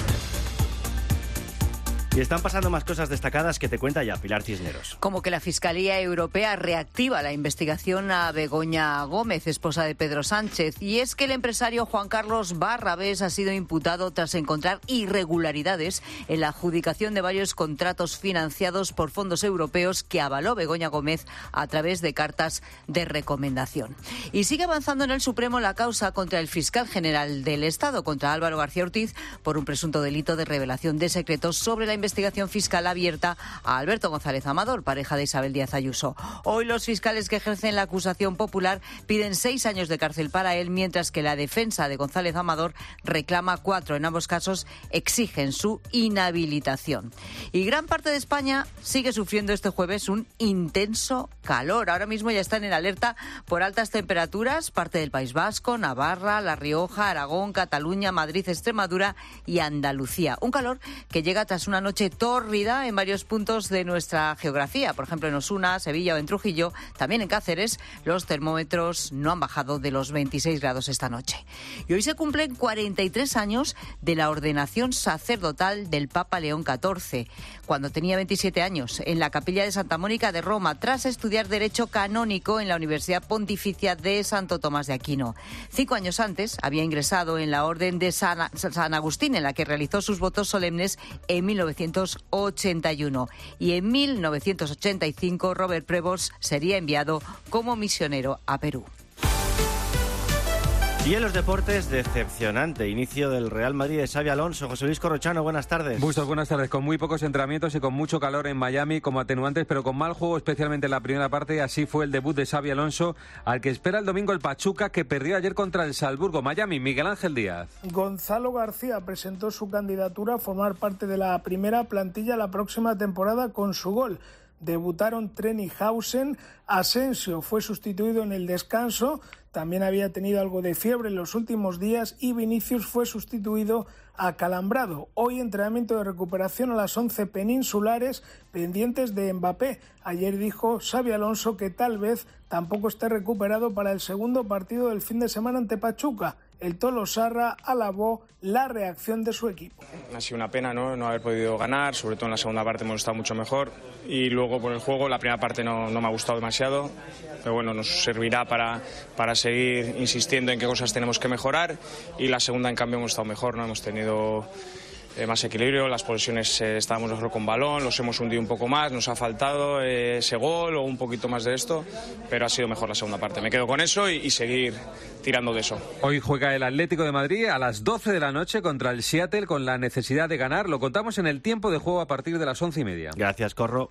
Y están pasando más cosas destacadas que te cuenta ya Pilar Cisneros. Como que la Fiscalía Europea reactiva la investigación a Begoña Gómez, esposa de Pedro Sánchez. Y es que el empresario Juan Carlos Barrabés ha sido imputado tras encontrar irregularidades en la adjudicación de varios contratos financiados por fondos europeos que avaló Begoña Gómez a través de cartas de recomendación. Y sigue avanzando en el Supremo la causa contra el fiscal general del Estado, contra Álvaro García Ortiz, por un presunto delito de revelación de secretos sobre la investigación fiscal abierta a Alberto González Amador, pareja de Isabel Díaz Ayuso. Hoy los fiscales que ejercen la acusación popular piden 6 años de cárcel para él, mientras que la defensa de González Amador reclama 4. En ambos casos exigen su inhabilitación. Y gran parte de España sigue sufriendo este jueves un intenso calor. Ahora mismo ya están en alerta por altas temperaturas parte del País Vasco, Navarra, La Rioja, Aragón, Cataluña, Madrid, Extremadura y Andalucía. Un calor que llega tras una noche tórrida en varios puntos de nuestra geografía. Por ejemplo, en Osuna, Sevilla o en Trujillo, también en Cáceres, los termómetros no han bajado de los 26 grados esta noche. Y hoy se cumplen 43 años de la ordenación sacerdotal del Papa León XIV, cuando tenía 27 años, en la Capilla de Santa Mónica de Roma, tras estudiar Derecho Canónico en la Universidad Pontificia de Santo Tomás de Aquino. 5 años antes había ingresado en la Orden de San Agustín, en la que realizó sus votos solemnes en 1981. Y en 1985 Robert Prevost sería enviado como misionero a Perú. Y en los deportes, decepcionante inicio del Real Madrid de Xabi Alonso. José Luis Corrochano, buenas tardes. Bustos, buenas tardes. Con muy pocos entrenamientos y con mucho calor en Miami como atenuantes, pero con mal juego, especialmente en la primera parte. Así fue el debut de Xabi Alonso, al que espera el domingo el Pachuca, que perdió ayer contra el Salzburgo. Miami, Miguel Ángel Díaz. Gonzalo García presentó su candidatura a formar parte de la primera plantilla la próxima temporada con su gol. Debutaron Trenninghausen, Asensio fue sustituido en el descanso, también había tenido algo de fiebre en los últimos días y Vinicius fue sustituido acalambrado. Hoy entrenamiento de recuperación a las 11 peninsulares pendientes de Mbappé. Ayer dijo Xabi Alonso que tal vez tampoco esté recuperado para el segundo partido del fin de semana ante Pachuca. El tolosarra alabó la reacción de su equipo. Ha sido una pena no haber podido ganar, sobre todo en la segunda parte hemos estado mucho mejor y luego por el juego la primera parte no me ha gustado demasiado, pero bueno, nos servirá para seguir insistiendo en qué cosas tenemos que mejorar y la segunda en cambio hemos estado mejor, hemos tenido más equilibrio, las posesiones estábamos mejor con balón, los hemos hundido un poco más, nos ha faltado ese gol o un poquito más de esto, pero ha sido mejor la segunda parte. Me quedo con eso y seguir tirando de eso. Hoy juega el Atlético de Madrid a las 12 de la noche contra el Seattle con la necesidad de ganar. Lo contamos en el tiempo de juego a partir de las 11:30. Gracias, Corro.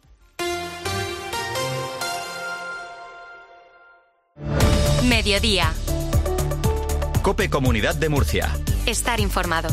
Mediodía. COPE Comunidad de Murcia. Estar informado.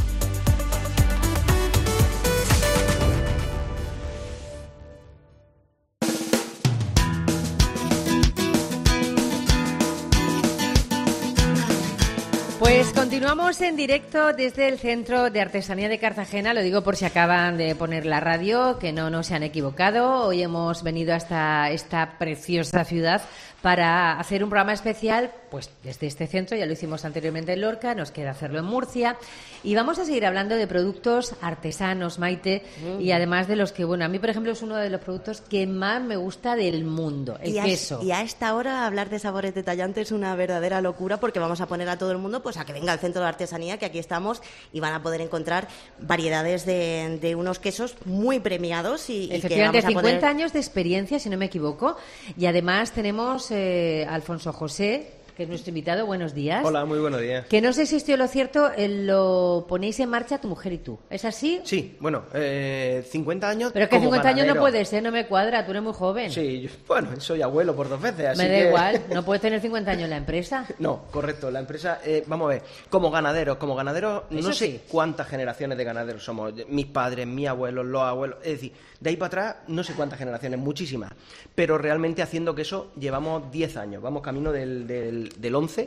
Pues continuamos en directo desde el Centro de Artesanía de Cartagena. Lo digo por si acaban de poner la radio, que no se han equivocado. Hoy hemos venido hasta esta preciosa ciudad para hacer un programa especial, pues desde este centro. Ya lo hicimos anteriormente en Lorca, nos queda hacerlo en Murcia. Y vamos a seguir hablando de productos artesanos, Maite, y además de los que, bueno, a mí, por ejemplo, es uno de los productos que más me gusta del mundo, el queso. Y a esta hora hablar de sabores detallantes es una verdadera locura, porque vamos a poner a todo el mundo pues a que venga al Centro de Artesanía, que aquí estamos, y van a poder encontrar variedades de unos quesos muy premiados y que vamos a 50 años de experiencia, si no me equivoco, y además tenemos Alfonso José, que es nuestro invitado. Buenos días. Hola, muy buenos días. Que no sé si estoy lo cierto, lo ponéis en marcha tu mujer y tú. ¿Es así? Sí, bueno, 50 años. Pero es que como 50 años no ganadero. puede ser, no me cuadra, tú eres muy joven. Sí, bueno, soy abuelo por 2 veces, así me da que... igual, no puedes tener 50 años en la empresa. No, correcto, la empresa, vamos a ver, como ganaderos, Eso no sé sí. cuántas generaciones de ganaderos somos, mis padres, mis abuelos, los abuelos, es decir, de ahí para atrás no sé cuántas generaciones, muchísimas, pero realmente haciendo queso llevamos 10 años, vamos camino del 11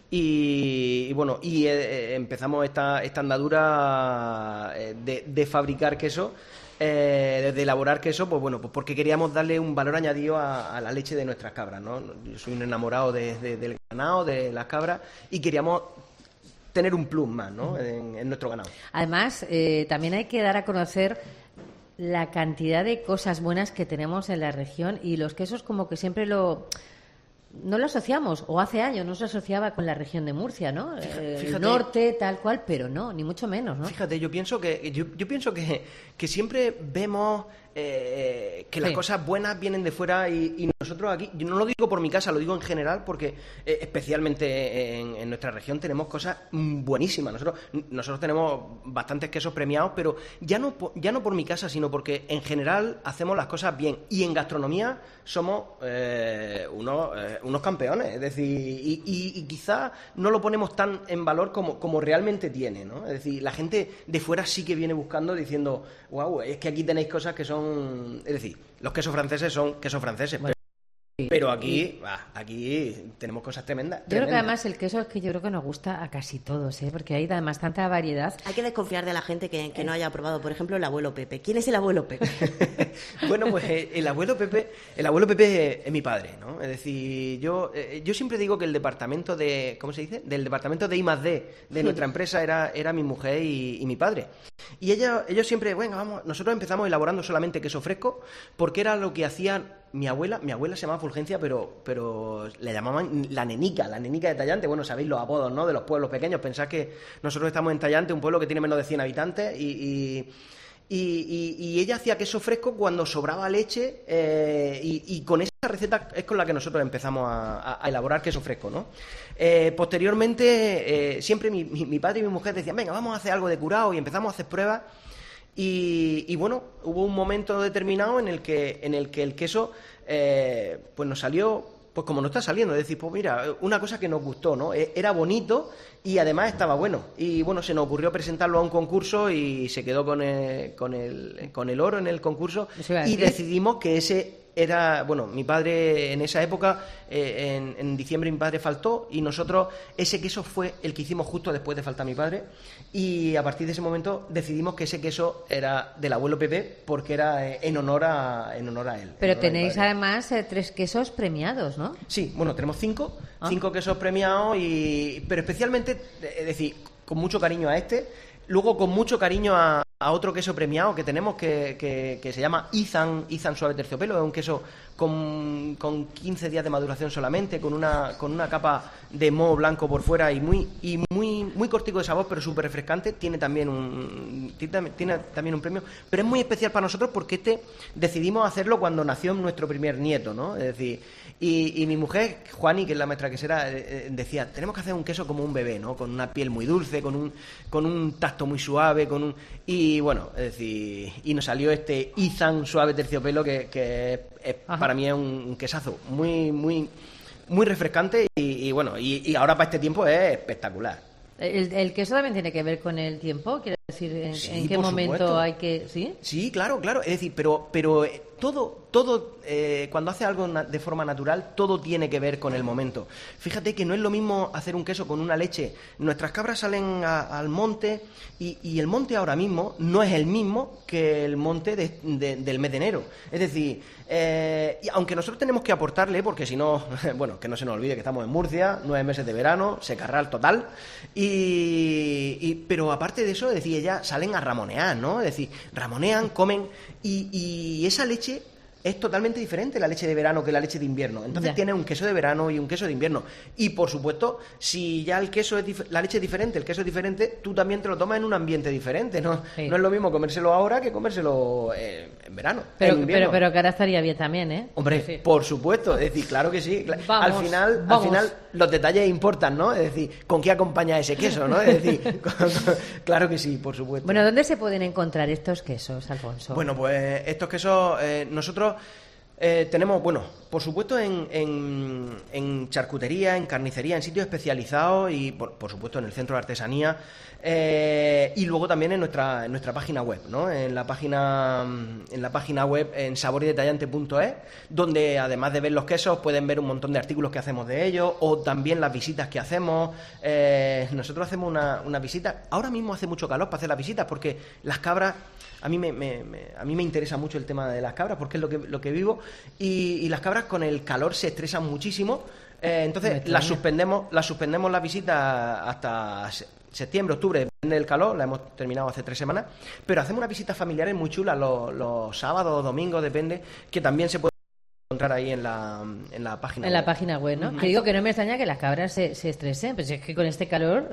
y bueno, empezamos esta andadura de fabricar queso. De elaborar queso, pues bueno, pues porque queríamos darle un valor añadido a la leche de nuestras cabras, ¿no? Yo soy un enamorado del ganado, de las cabras, y queríamos tener un plus más, ¿no? En nuestro ganado. Además, también hay que dar a conocer la cantidad de cosas buenas que tenemos en la región, y los quesos como que siempre no lo asociamos, o hace años no se asociaba con la región de Murcia, ¿no? El norte, tal cual, pero no, ni mucho menos, ¿no? Fíjate, yo pienso que siempre vemos que las cosas buenas vienen de fuera y nosotros aquí, yo no lo digo por mi casa, lo digo en general porque especialmente en nuestra región tenemos cosas buenísimas. Nosotros tenemos bastantes quesos premiados, pero ya no por mi casa, sino porque en general hacemos las cosas bien, y en gastronomía somos unos campeones, es decir, y quizás no lo ponemos tan en valor como realmente tiene, ¿no? Es decir, la gente de fuera sí que viene buscando diciendo, wow, es que aquí tenéis cosas que son, es decir, los quesos franceses son quesos franceses, bueno, pero aquí tenemos cosas tremendas. Yo creo que además el queso es que yo creo que nos gusta a casi todos, porque hay además tanta variedad. Hay que desconfiar de la gente que no haya probado, por ejemplo, el abuelo Pepe. ¿Quién es el abuelo Pepe? Bueno, pues el abuelo Pepe es mi padre, ¿no? Es decir, yo siempre digo que el departamento de, ¿cómo se dice? Del departamento de I+D de nuestra empresa era mi mujer y mi padre. Y ellos siempre, bueno, vamos, nosotros empezamos elaborando solamente queso fresco porque era lo que hacían mi abuela se llamaba Fulgencia, pero le llamaban la nenica de Tallante. Bueno, sabéis los apodos, ¿no? De los pueblos pequeños. Pensad que nosotros estamos en Tallante, un pueblo que tiene menos de 100 habitantes, y ella hacía queso fresco cuando sobraba leche, y con esa receta es con la que nosotros empezamos a elaborar queso fresco, ¿no? Posteriormente, siempre mi padre y mi mujer decían, venga, vamos a hacer algo de curado, y empezamos a hacer pruebas. Y bueno, hubo un momento determinado en el que el queso pues nos salió pues como nos está saliendo, es decir, pues mira, una cosa que nos gustó, ¿no? Era bonito y además estaba bueno. Y bueno, se nos ocurrió presentarlo a un concurso y se quedó con el oro en el concurso, y decidimos que ese era, bueno, mi padre en esa época, en diciembre mi padre faltó, y nosotros ese queso fue el que hicimos justo después de faltar mi padre, y a partir de ese momento decidimos que ese queso era del abuelo Pepe porque era en honor a él. Pero tenéis además 3 quesos premiados, ¿no? Sí, bueno, tenemos 5 quesos premiados, pero especialmente, es decir, con mucho cariño a este, luego con mucho cariño a otro queso premiado que tenemos que se llama Izan Suave Terciopelo. Es un queso con 15 días de maduración solamente, con una capa de moho blanco por fuera y muy cortico de sabor, pero súper refrescante. Tiene también un premio, pero es muy especial para nosotros porque decidimos hacerlo cuando nació nuestro primer nieto, ¿no? Es decir, y mi mujer, Juani, que es la maestra quesera, decía, tenemos que hacer un queso como un bebé, ¿no? Con una piel muy dulce, con un tacto muy suave, y bueno, es decir, y nos salió este Izan Suave Terciopelo que para mí es un quesazo muy muy muy refrescante, y bueno, y ahora para este tiempo es espectacular. ¿El queso también tiene que ver con el tiempo? Quiero decir, ¿en qué momento supuesto. hay que...? ¿Sí? Sí, claro. Es decir, pero todo cuando hace algo de forma natural, todo tiene que ver con el momento. Fíjate que no es lo mismo hacer un queso con una leche. Nuestras cabras salen al monte, y el monte ahora mismo no es el mismo que el monte del mes de enero. Es decir, y aunque nosotros tenemos que aportarle, porque si no, bueno, que no se nos olvide que estamos en Murcia, 9 meses de verano, secarral total, pero aparte de eso, es decir, ellas salen a ramonear, ¿no? Es decir, ramonean, comen, y esa leche es totalmente diferente la leche de verano que la leche de invierno. Entonces tienes un queso de verano y un queso de invierno. Y, por supuesto, si ya el queso la leche es diferente, el queso es diferente, tú también te lo tomas en un ambiente diferente, ¿no? Sí. No es lo mismo comérselo ahora que comérselo en verano, en invierno. Pero que ahora estaría bien también, ¿eh? Hombre, sí. Por supuesto. Es decir, claro que sí. Vamos, al final los detalles importan, ¿no? Es decir, ¿con qué acompaña ese queso, no? Es decir, claro que sí, por supuesto. Bueno, ¿dónde se pueden encontrar estos quesos, Alfonso? Bueno, pues estos quesos nosotros tenemos, bueno, por supuesto en charcutería, en carnicería, en sitios especializados y por supuesto en el centro de artesanía y luego también en nuestra página web, ¿no? En la página web en saborydetallantes.es, donde además de ver los quesos pueden ver un montón de artículos que hacemos de ellos o también las visitas que hacemos. Nosotros hacemos una visita. Ahora mismo hace mucho calor para hacer las visitas porque las cabras, a mí me interesa mucho el tema de las cabras porque es lo que vivo y las cabras con el calor se estresan muchísimo. Entonces las suspendemos la visita hasta septiembre, octubre, depende del calor, la hemos terminado hace 3 semanas, pero hacemos unas visitas familiares muy chulas los sábados o domingos, depende, que también se puede encontrar ahí en la página web. En la página web, ¿no? Que digo que no me extraña que las cabras se estresen, pues es que con este calor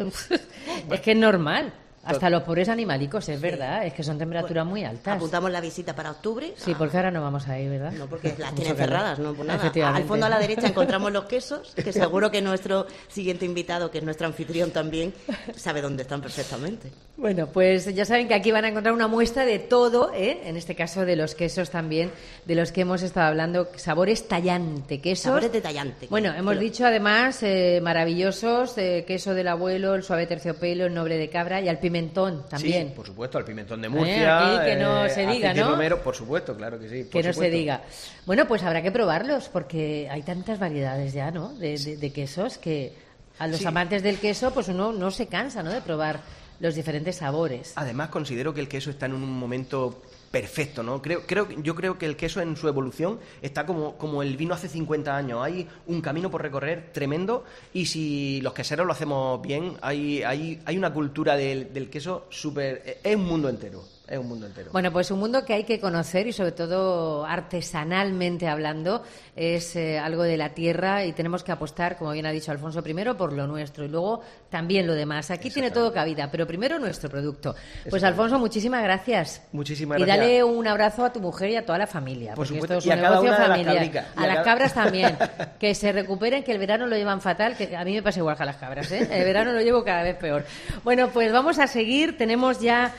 es que es normal. Hasta los pobres animalicos, es verdad, es que son temperaturas muy altas. Apuntamos la visita para octubre. Sí, porque ahora no vamos a ir, ¿verdad? No, porque las tienen cerradas, no por nada. Al fondo a la derecha encontramos los quesos, que seguro que nuestro siguiente invitado, que es nuestro anfitrión también, sabe dónde están perfectamente. Bueno, pues ya saben que aquí van a encontrar una muestra de todo, en este caso de los quesos también, de los que hemos estado hablando, sabores Tallante, quesos. Sabores de Tallante. Bueno, hemos dicho además maravillosos, queso del abuelo, el suave terciopelo, el noble de cabra y al pimentón también. Sí, por supuesto, al pimentón de Murcia. Aquí que no se diga, ¿no? Romero, por supuesto, claro que sí. Que no se diga. Bueno, pues habrá que probarlos porque hay tantas variedades ya, ¿no? De quesos que a los amantes del queso, pues uno no se cansa, ¿no? De probar los diferentes sabores. Además, considero que el queso está en un momento perfecto, ¿no? Yo creo que el queso en su evolución está como el vino hace 50 años. Hay un camino por recorrer tremendo y si los queseros lo hacemos bien, hay una cultura del queso súper... Es un mundo entero. Es un mundo entero. Bueno, pues un mundo que hay que conocer y sobre todo artesanalmente hablando es algo de la tierra y tenemos que apostar, como bien ha dicho Alfonso, primero por lo nuestro y luego también lo demás. Aquí tiene todo cabida, pero primero nuestro producto. Pues Alfonso, muchísimas gracias. Muchísimas gracias. Y dale un abrazo a tu mujer y a toda la familia. Por supuesto, esto es un negocio familiar. A las cabras también. Que se recuperen, que el verano lo llevan fatal, que a mí me pasa igual que a las cabras, ¿eh? El verano lo llevo cada vez peor. Bueno, pues vamos a seguir. Tenemos ya...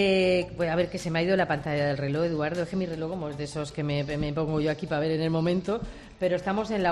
a ver, que se me ha ido la pantalla del reloj, Eduardo. Es que mi reloj como es de esos que me pongo yo aquí para ver en el momento. Pero estamos en la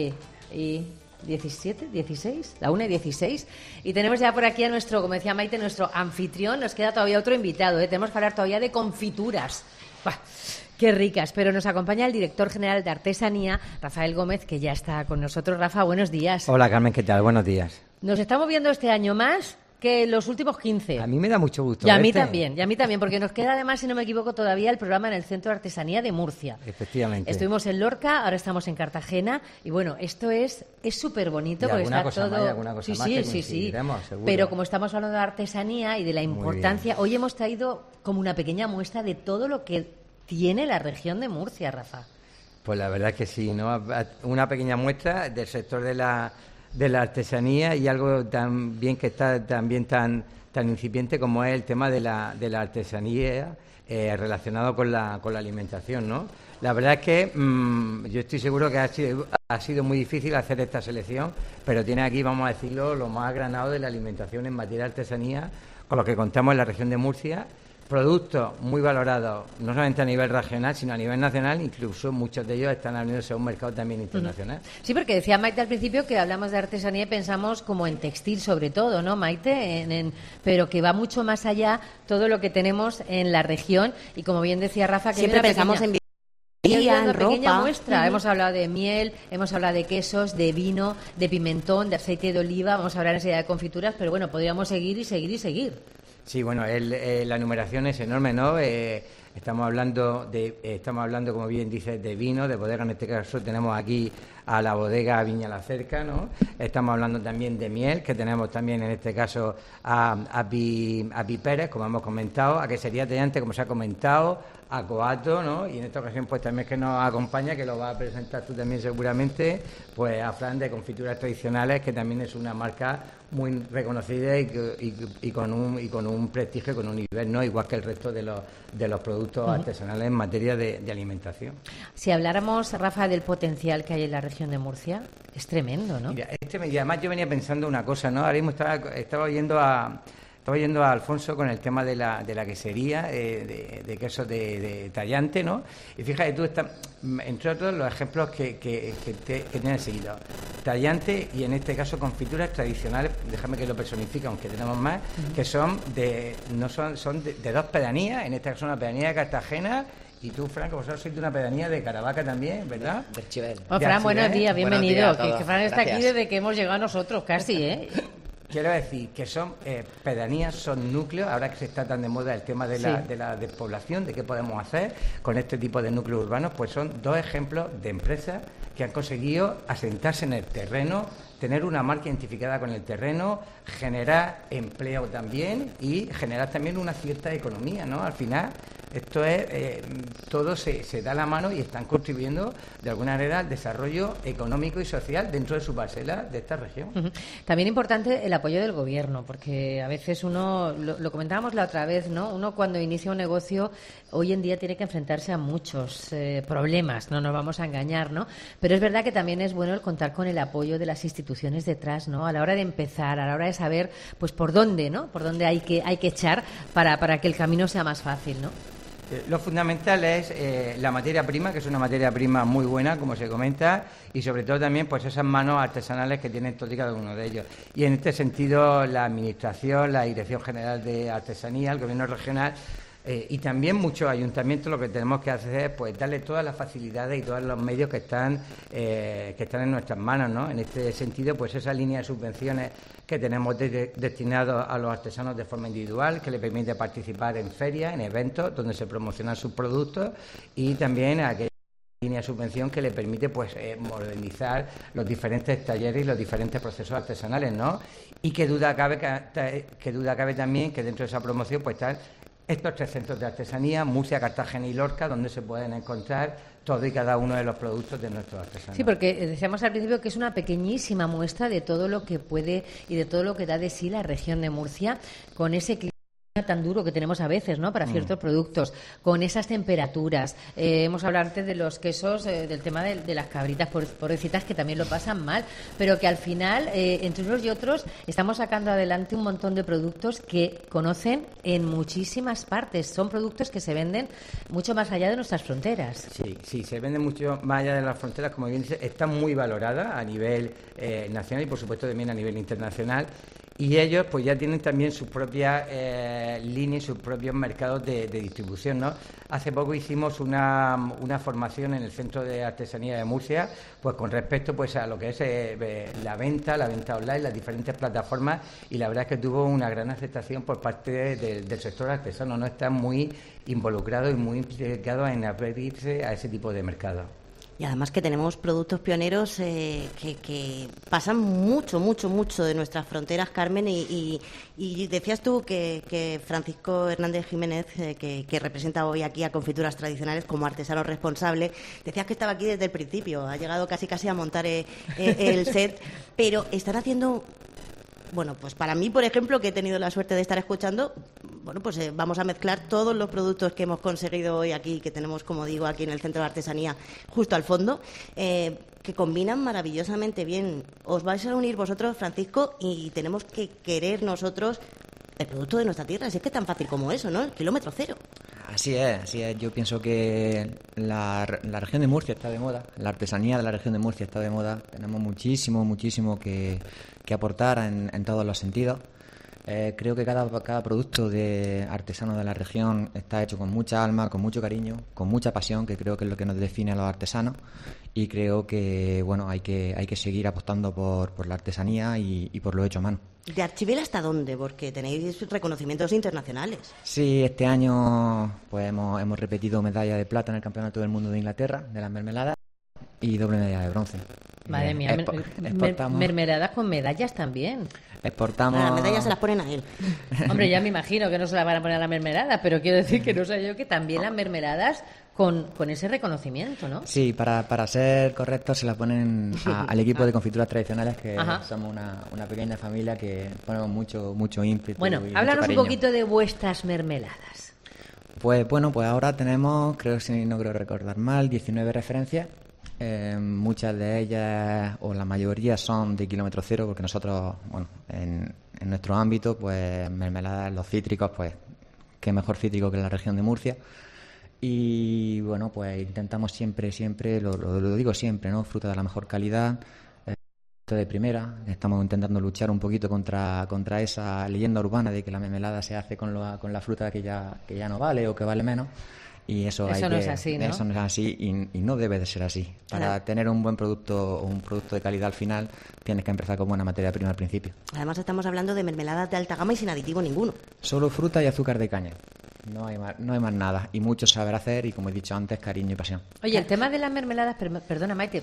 1:17, 16, la 1:16. Y tenemos ya por aquí a nuestro, como decía Maite, nuestro anfitrión. Nos queda todavía otro invitado, ¿eh? Tenemos que hablar todavía de confituras. ¡Bah! Qué ricas, pero nos acompaña el director general de Artesanía, Rafael Gómez, que ya está con nosotros. Rafa, buenos días. Hola, Carmen, ¿qué tal? Buenos días. Nos estamos viendo este año más que los últimos 15. A mí me da mucho gusto. Y a mí también, porque nos queda además, si no me equivoco, todavía el programa en el Centro de Artesanía de Murcia. Efectivamente. Estuvimos en Lorca, ahora estamos en Cartagena y bueno, esto es súper bonito porque está todo... alguna cosa más sí. Seguro. Pero como estamos hablando de artesanía y de la importancia, hoy hemos traído como una pequeña muestra de todo lo que tiene la región de Murcia, Rafa. Pues la verdad es que sí, ¿no? Una pequeña muestra del sector de la artesanía y algo también que está también tan incipiente como es el tema de la artesanía relacionado con la alimentación, ¿no? La verdad es que yo estoy seguro que ha sido muy difícil hacer esta selección, pero tiene aquí, vamos a decirlo, lo más granado de la alimentación en materia de artesanía, con lo que contamos en la región de Murcia. Productos muy valorados, no solamente a nivel regional, sino a nivel nacional, incluso muchos de ellos están abriéndose a un mercado también internacional. Sí, porque decía Maite al principio que hablamos de artesanía y pensamos como en textil sobre todo, ¿no, Maite? Pero que va mucho más allá todo lo que tenemos en la región y como bien decía Rafa, que siempre pensamos en una pequeña muestra. Hemos hablado de miel, hemos hablado de quesos, de vino, de pimentón, de aceite de oliva, vamos a hablar enseguida de confituras, pero bueno, podríamos seguir y seguir y seguir. Sí, bueno, la numeración es enorme, ¿no? Estamos hablando, como bien dices, de vino, de bodega. En este caso tenemos aquí a la bodega Viña la Cerca, ¿no? Estamos hablando también de miel, que tenemos también en este caso a Pi Pérez, como hemos comentado, a Quesería Tallante, como se ha comentado, a Coato, ¿no? Y en esta ocasión pues también que nos acompaña, que lo vas a presentar tú también seguramente, pues a Fran de Confituras Tradicionales, que también es una marca muy reconocida y con un prestigio, con un nivel, ¿no? Igual que el resto de los productos artesanales en materia de alimentación. Si habláramos, Rafa, del potencial que hay en la región de Murcia, es tremendo, ¿no? Mira, y además yo venía pensando una cosa, ¿no? Ahora mismo estaba oyendo a Alfonso con el tema de la quesería, de queso de tallante, ¿no? Y fíjate tú, entre otros los ejemplos que tienes seguido. Tallante y en este caso confituras tradicionales, déjame que lo personifique, aunque tenemos más, que son de dos pedanías, en este caso una pedanía de Cartagena. Y tú, Fran, que vosotros sois de una pedanía de Caravaca también, ¿verdad? De Archivel. Fran, buenos días, bienvenido. Que Fran está Gracias. aquí desde que hemos llegado nosotros, casi, ¿eh? Quiero decir que son pedanías, son núcleos, ahora que se está tan de moda el tema de la despoblación, de qué podemos hacer con este tipo de núcleos urbanos, pues son dos ejemplos de empresas que han conseguido asentarse en el terreno, tener una marca identificada con el terreno, generar empleo también y generar también una cierta economía, ¿no? Al final, esto es, todo se da la mano y están contribuyendo de alguna manera al desarrollo económico y social dentro de su parcela de esta región. También importante el apoyo del gobierno, porque a veces uno, lo comentábamos la otra vez, ¿no? Uno cuando inicia un negocio hoy en día tiene que enfrentarse a muchos problemas, no nos vamos a engañar, ¿no? Pero es verdad que también es bueno el contar con el apoyo de las instituciones detrás, ¿no? A la hora de empezar, a la hora de saber, pues por dónde, ¿no? Por dónde hay que echar para que el camino sea más fácil, ¿no? Lo fundamental es la materia prima, que es una materia prima muy buena, como se comenta, y sobre todo también pues esas manos artesanales que tienen todos y cada uno de ellos. Y en este sentido, la Administración, la Dirección General de Artesanía, el Gobierno regional y también muchos ayuntamientos, lo que tenemos que hacer es pues darle todas las facilidades y todos los medios que están en nuestras manos, ¿no? En este sentido, pues esa línea de subvenciones que tenemos destinados a los artesanos de forma individual, que le permite participar en ferias, en eventos donde se promocionan sus productos, y también a aquella línea de subvención que le permite pues modernizar los diferentes talleres y los diferentes procesos artesanales, ¿no? Y que duda cabe también que dentro de esa promoción pues están estos 3 centros de artesanía, Murcia, Cartagena y Lorca, donde se pueden encontrar todo y cada uno de los productos de nuestros artesanos. Sí, porque decíamos al principio que es una pequeñísima muestra de todo lo que puede y de todo lo que da de sí la región de Murcia, con ese clima tan duro que tenemos a veces, ¿no? Para ciertos productos, con esas temperaturas. Hemos hablado antes de los quesos, del tema de las cabritas pobrecitas que también lo pasan mal, pero que al final, entre unos y otros, estamos sacando adelante un montón de productos que conocen en muchísimas partes. Son productos que se venden mucho más allá de nuestras fronteras. Sí, se venden mucho más allá de las fronteras, como bien dice, están muy valoradas a nivel nacional y, por supuesto, también a nivel internacional. Y ellos pues ya tienen también sus propias líneas, sus propios mercados de distribución, ¿no? Hace poco hicimos una formación en el Centro de Artesanía de Murcia, pues con respecto pues a lo que es la venta online, las diferentes plataformas, y la verdad es que tuvo una gran aceptación por parte del sector artesano, ¿no? Está muy involucrado y muy implicado en abrirse a ese tipo de mercado. Y además que tenemos productos pioneros que pasan mucho de nuestras fronteras, Carmen, y decías tú que Francisco Hernández Jiménez, que representa hoy aquí a Confituras Tradicionales como artesano responsable, decías que estaba aquí desde el principio, ha llegado casi a montar el set, pero están haciendo... Bueno, pues para mí, por ejemplo, que he tenido la suerte de estar escuchando, bueno, pues vamos a mezclar todos los productos que hemos conseguido hoy aquí, que tenemos, como digo, aquí en el Centro de Artesanía, justo al fondo, que combinan maravillosamente bien. Os vais a unir vosotros, Francisco, y tenemos que querer nosotros el producto de nuestra tierra. Si es que es tan fácil como eso, ¿no? El kilómetro cero. Así es. Yo pienso que la región de Murcia está de moda, la artesanía de la región de Murcia está de moda. Tenemos muchísimo que aportar en todos los sentidos. Creo que cada producto de artesano de la región está hecho con mucha alma, con mucho cariño, con mucha pasión, que creo que es lo que nos define a los artesanos. Y creo que bueno, hay que seguir apostando por la artesanía y por lo hecho a mano. ¿De Archivel hasta dónde? Porque tenéis reconocimientos internacionales. Sí, este año pues hemos repetido medalla de plata en el Campeonato del Mundo de Inglaterra, de las mermeladas, y doble medalla de bronce. Madre mía, exportamos. mermeladas con medallas también. Exportamos. Las medallas se las ponen a él. Hombre, ya me imagino que no se las van a poner a la mermelada, pero quiero decir que no sé yo que también las mermeladas con ese reconocimiento, ¿no? Sí, para ser correctos se la ponen al equipo de confituras tradicionales, que somos una pequeña familia que ponemos mucho ímpetu. Bueno, y háblanos mucho un poquito de vuestras mermeladas. Pues bueno, pues ahora tenemos, no creo recordar mal, 19 referencias. Muchas de ellas, o la mayoría, son de kilómetro cero, porque nosotros, bueno, en nuestro ámbito, pues mermeladas, los cítricos, pues qué mejor cítrico que la región de Murcia. Y bueno, pues intentamos siempre, lo digo siempre, ¿no? Fruta de la mejor calidad, de primera. Estamos intentando luchar un poquito contra esa leyenda urbana de que la mermelada se hace con la fruta que ya no vale o que vale menos. Y eso no es así, ¿no? Eso no es así y no debe de ser así. Para tener un buen producto o un producto de calidad al final, tienes que empezar con buena materia prima al principio. Además estamos hablando de mermeladas de alta gama y sin aditivo ninguno. Solo fruta y azúcar de caña. No hay más nada. Y mucho saber hacer y, como he dicho antes, cariño y pasión. Oye, el tema de las mermeladas, perdona Maite,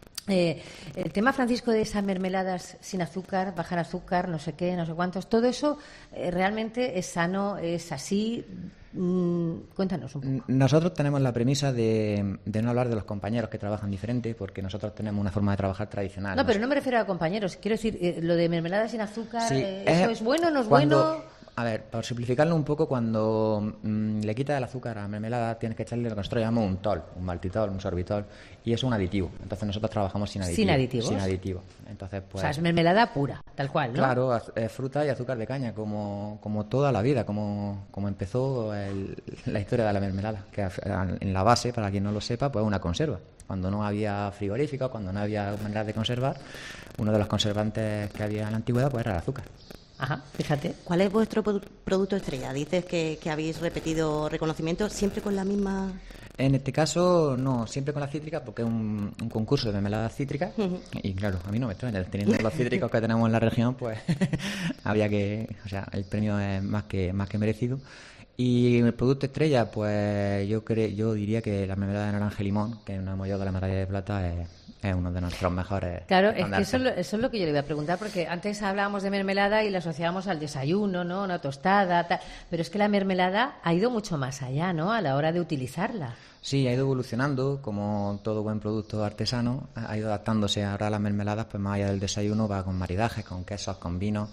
el tema, Francisco, de esas mermeladas sin azúcar, bajar azúcar, no sé qué, no sé cuántos, todo eso realmente es sano, es así. Cuéntanos un poco. Nosotros tenemos la premisa de no hablar de los compañeros que trabajan diferente, porque nosotros tenemos una forma de trabajar tradicional. No, pero no me refiero a compañeros. Quiero decir, lo de mermeladas sin azúcar, sí, ¿eso es bueno, no es bueno? A ver, por simplificarlo un poco, cuando le quitas el azúcar a la mermelada, tienes que echarle lo que nosotros llamamos un tol, un maltitol, un sorbitol, y es un aditivo. Entonces nosotros trabajamos sin aditivos. ¿Sin aditivos? Sin aditivo. Entonces, pues, o sea, es mermelada pura, tal cual, ¿no? Claro, fruta y azúcar de caña, como toda la vida, como empezó la historia de la mermelada, que en la base, para quien no lo sepa, pues es una conserva. Cuando no había frigoríficos, cuando no había manera de conservar, uno de los conservantes que había en la antigüedad pues era el azúcar. Ajá, fíjate. ¿Cuál es vuestro producto estrella? Dices que habéis repetido reconocimientos, ¿siempre con la misma...? En este caso, no, siempre con la cítrica, porque es un concurso de mermeladas cítricas. Y claro, a mí no me extraña, teniendo los cítricos que tenemos en la región, pues había que... O sea, el premio es más que merecido. Y el producto estrella, pues yo diría que la mermelada de naranja y limón, que no hemos llevado la medalla de plata, es uno de nuestros mejores. Claro, es que eso es lo que yo le iba a preguntar, porque antes hablábamos de mermelada y la asociábamos al desayuno, ¿no? Una tostada, tal. Pero es que la mermelada ha ido mucho más allá, ¿no? A la hora de utilizarla. Sí, ha ido evolucionando, como todo buen producto artesano, ha ido adaptándose. Ahora las mermeladas, pues más allá del desayuno, va con maridajes, con quesos, con vinos.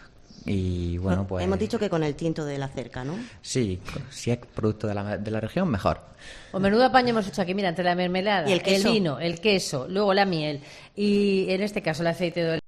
Y bueno, pues... Hemos dicho que con el tinto de la cerca, ¿no? Sí, si es producto de la región, mejor. Pues menudo apaño hemos hecho aquí, mira, entre la mermelada, y el vino, el queso, luego la miel y en este caso el aceite de oliva.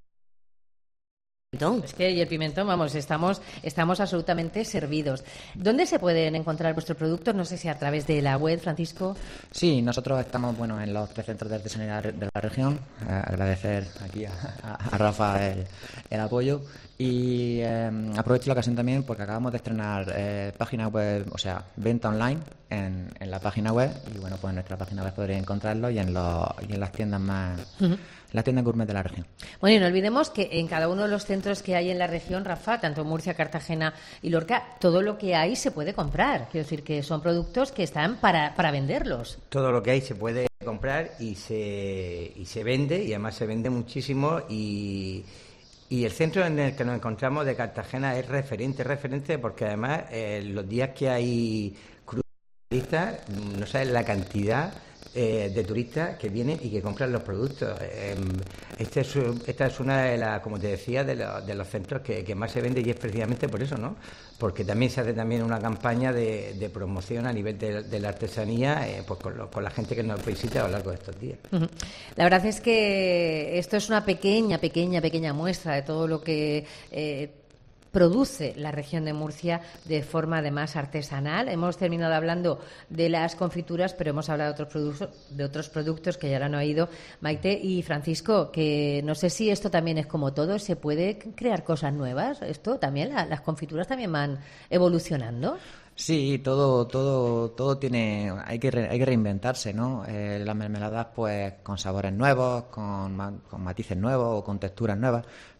Es que y el pimentón, vamos, estamos absolutamente servidos. ¿Dónde se pueden encontrar vuestros productos? No sé si a través de la web, Francisco. Sí, nosotros estamos en los 3 centros de artesanía de la región. Agradecer aquí a Rafa el apoyo. Y aprovecho la ocasión también porque acabamos de estrenar página web, o sea, venta online en la página web. Y bueno, pues en nuestra página web podréis encontrarlo y en las tiendas más... Las tiendas gourmet de la región. Bueno, y no olvidemos que en cada uno de los centros que hay en la región, Rafa, tanto Murcia, Cartagena y Lorca, todo lo que hay se puede comprar. Quiero decir que son productos que están para venderlos. Todo lo que hay se puede comprar y se vende, y además se vende muchísimo. Y el centro en el que nos encontramos de Cartagena es referente porque además los días que hay turistas, no sabes la cantidad de turistas que vienen y que compran los productos. Esta es una de las, como te decía, de los centros que más se vende, y es precisamente por eso, ¿no? Porque también se hace también una campaña de promoción a nivel de la artesanía, pues con la gente que nos visita a lo largo de estos días. La verdad es que esto es una pequeña muestra de todo lo que produce la región de Murcia de forma además artesanal. Hemos terminado hablando de las confituras, pero hemos hablado de otros productos que ya lo han oído Maite y Francisco, que no sé si esto también es como todo, ¿se puede crear cosas nuevas? Esto también, las confituras también van evolucionando. Sí, todo tiene, hay que reinventarse, ¿no? Las mermeladas, pues, con sabores nuevos, con matices nuevos o con texturas nuevas,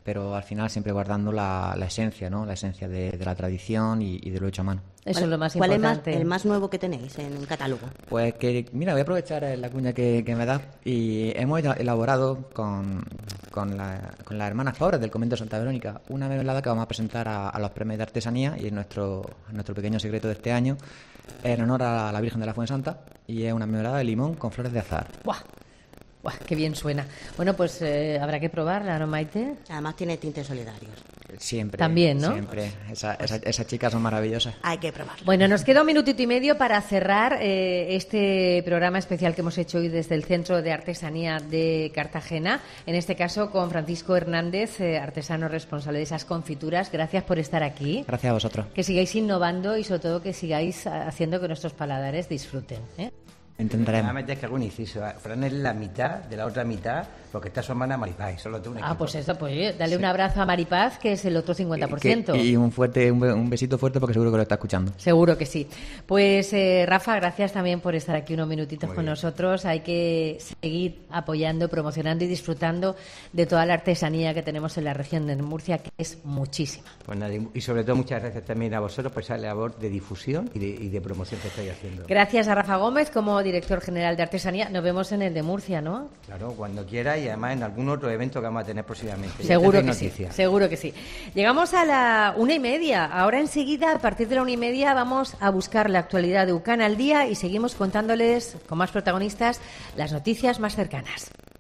pero al final siempre guardando la esencia, ¿no? La esencia de la tradición y de lo hecho a mano. Eso es lo más ¿Cuál importante. es el más nuevo que tenéis en el catálogo? Pues que, mira, voy a aprovechar la cuña que me da y hemos elaborado con las hermanas pobres del convento de Santa Verónica una mermelada que vamos a presentar a los premios de artesanía y es nuestro pequeño secreto de este año en honor a la Virgen de la Fuensanta y es una mermelada de limón con flores de azahar. ¡Buah! ¡Buah! ¡Qué bien suena! Bueno, pues habrá que probarla, ¿no, Maite? Además tiene tintes solidarios. Siempre. También, ¿no? Siempre. Esas chicas son maravillosas. Hay que probarlo. Bueno, nos queda un minutito y medio para cerrar este programa especial que hemos hecho hoy desde el Centro de Artesanía de Cartagena. En este caso con Francisco Hernández, artesano responsable de esas confituras. Gracias por estar aquí. Gracias a vosotros. Que sigáis innovando y sobre todo que sigáis haciendo que nuestros paladares disfruten, ¿eh? Intentaremos. Nada más es que algún inciso. Fran es la mitad de la otra mitad, porque está su hermana Maripaz, solo tú un equipo. Pues eso, pues dale un abrazo a Maripaz, que es el otro 50%. Y un besito fuerte porque seguro que lo está escuchando. Seguro que sí. Pues Rafa, gracias también por estar aquí unos minutitos con nosotros. Hay que seguir apoyando, promocionando y disfrutando de toda la artesanía que tenemos en la región de Murcia, que es muchísima. Pues nada, y sobre todo muchas gracias también a vosotros por esa labor de difusión y de promoción que estáis haciendo. Gracias a Rafa Gómez como director general de Artesanía. Nos vemos en el de Murcia, ¿no? Claro, cuando quiera y además en algún otro evento que vamos a tener próximamente. Seguro que sí, seguro que sí. Llegamos a la 1:30. Ahora enseguida, a partir de la 1:30, vamos a buscar la actualidad de UCAN al día y seguimos contándoles con más protagonistas las noticias más cercanas.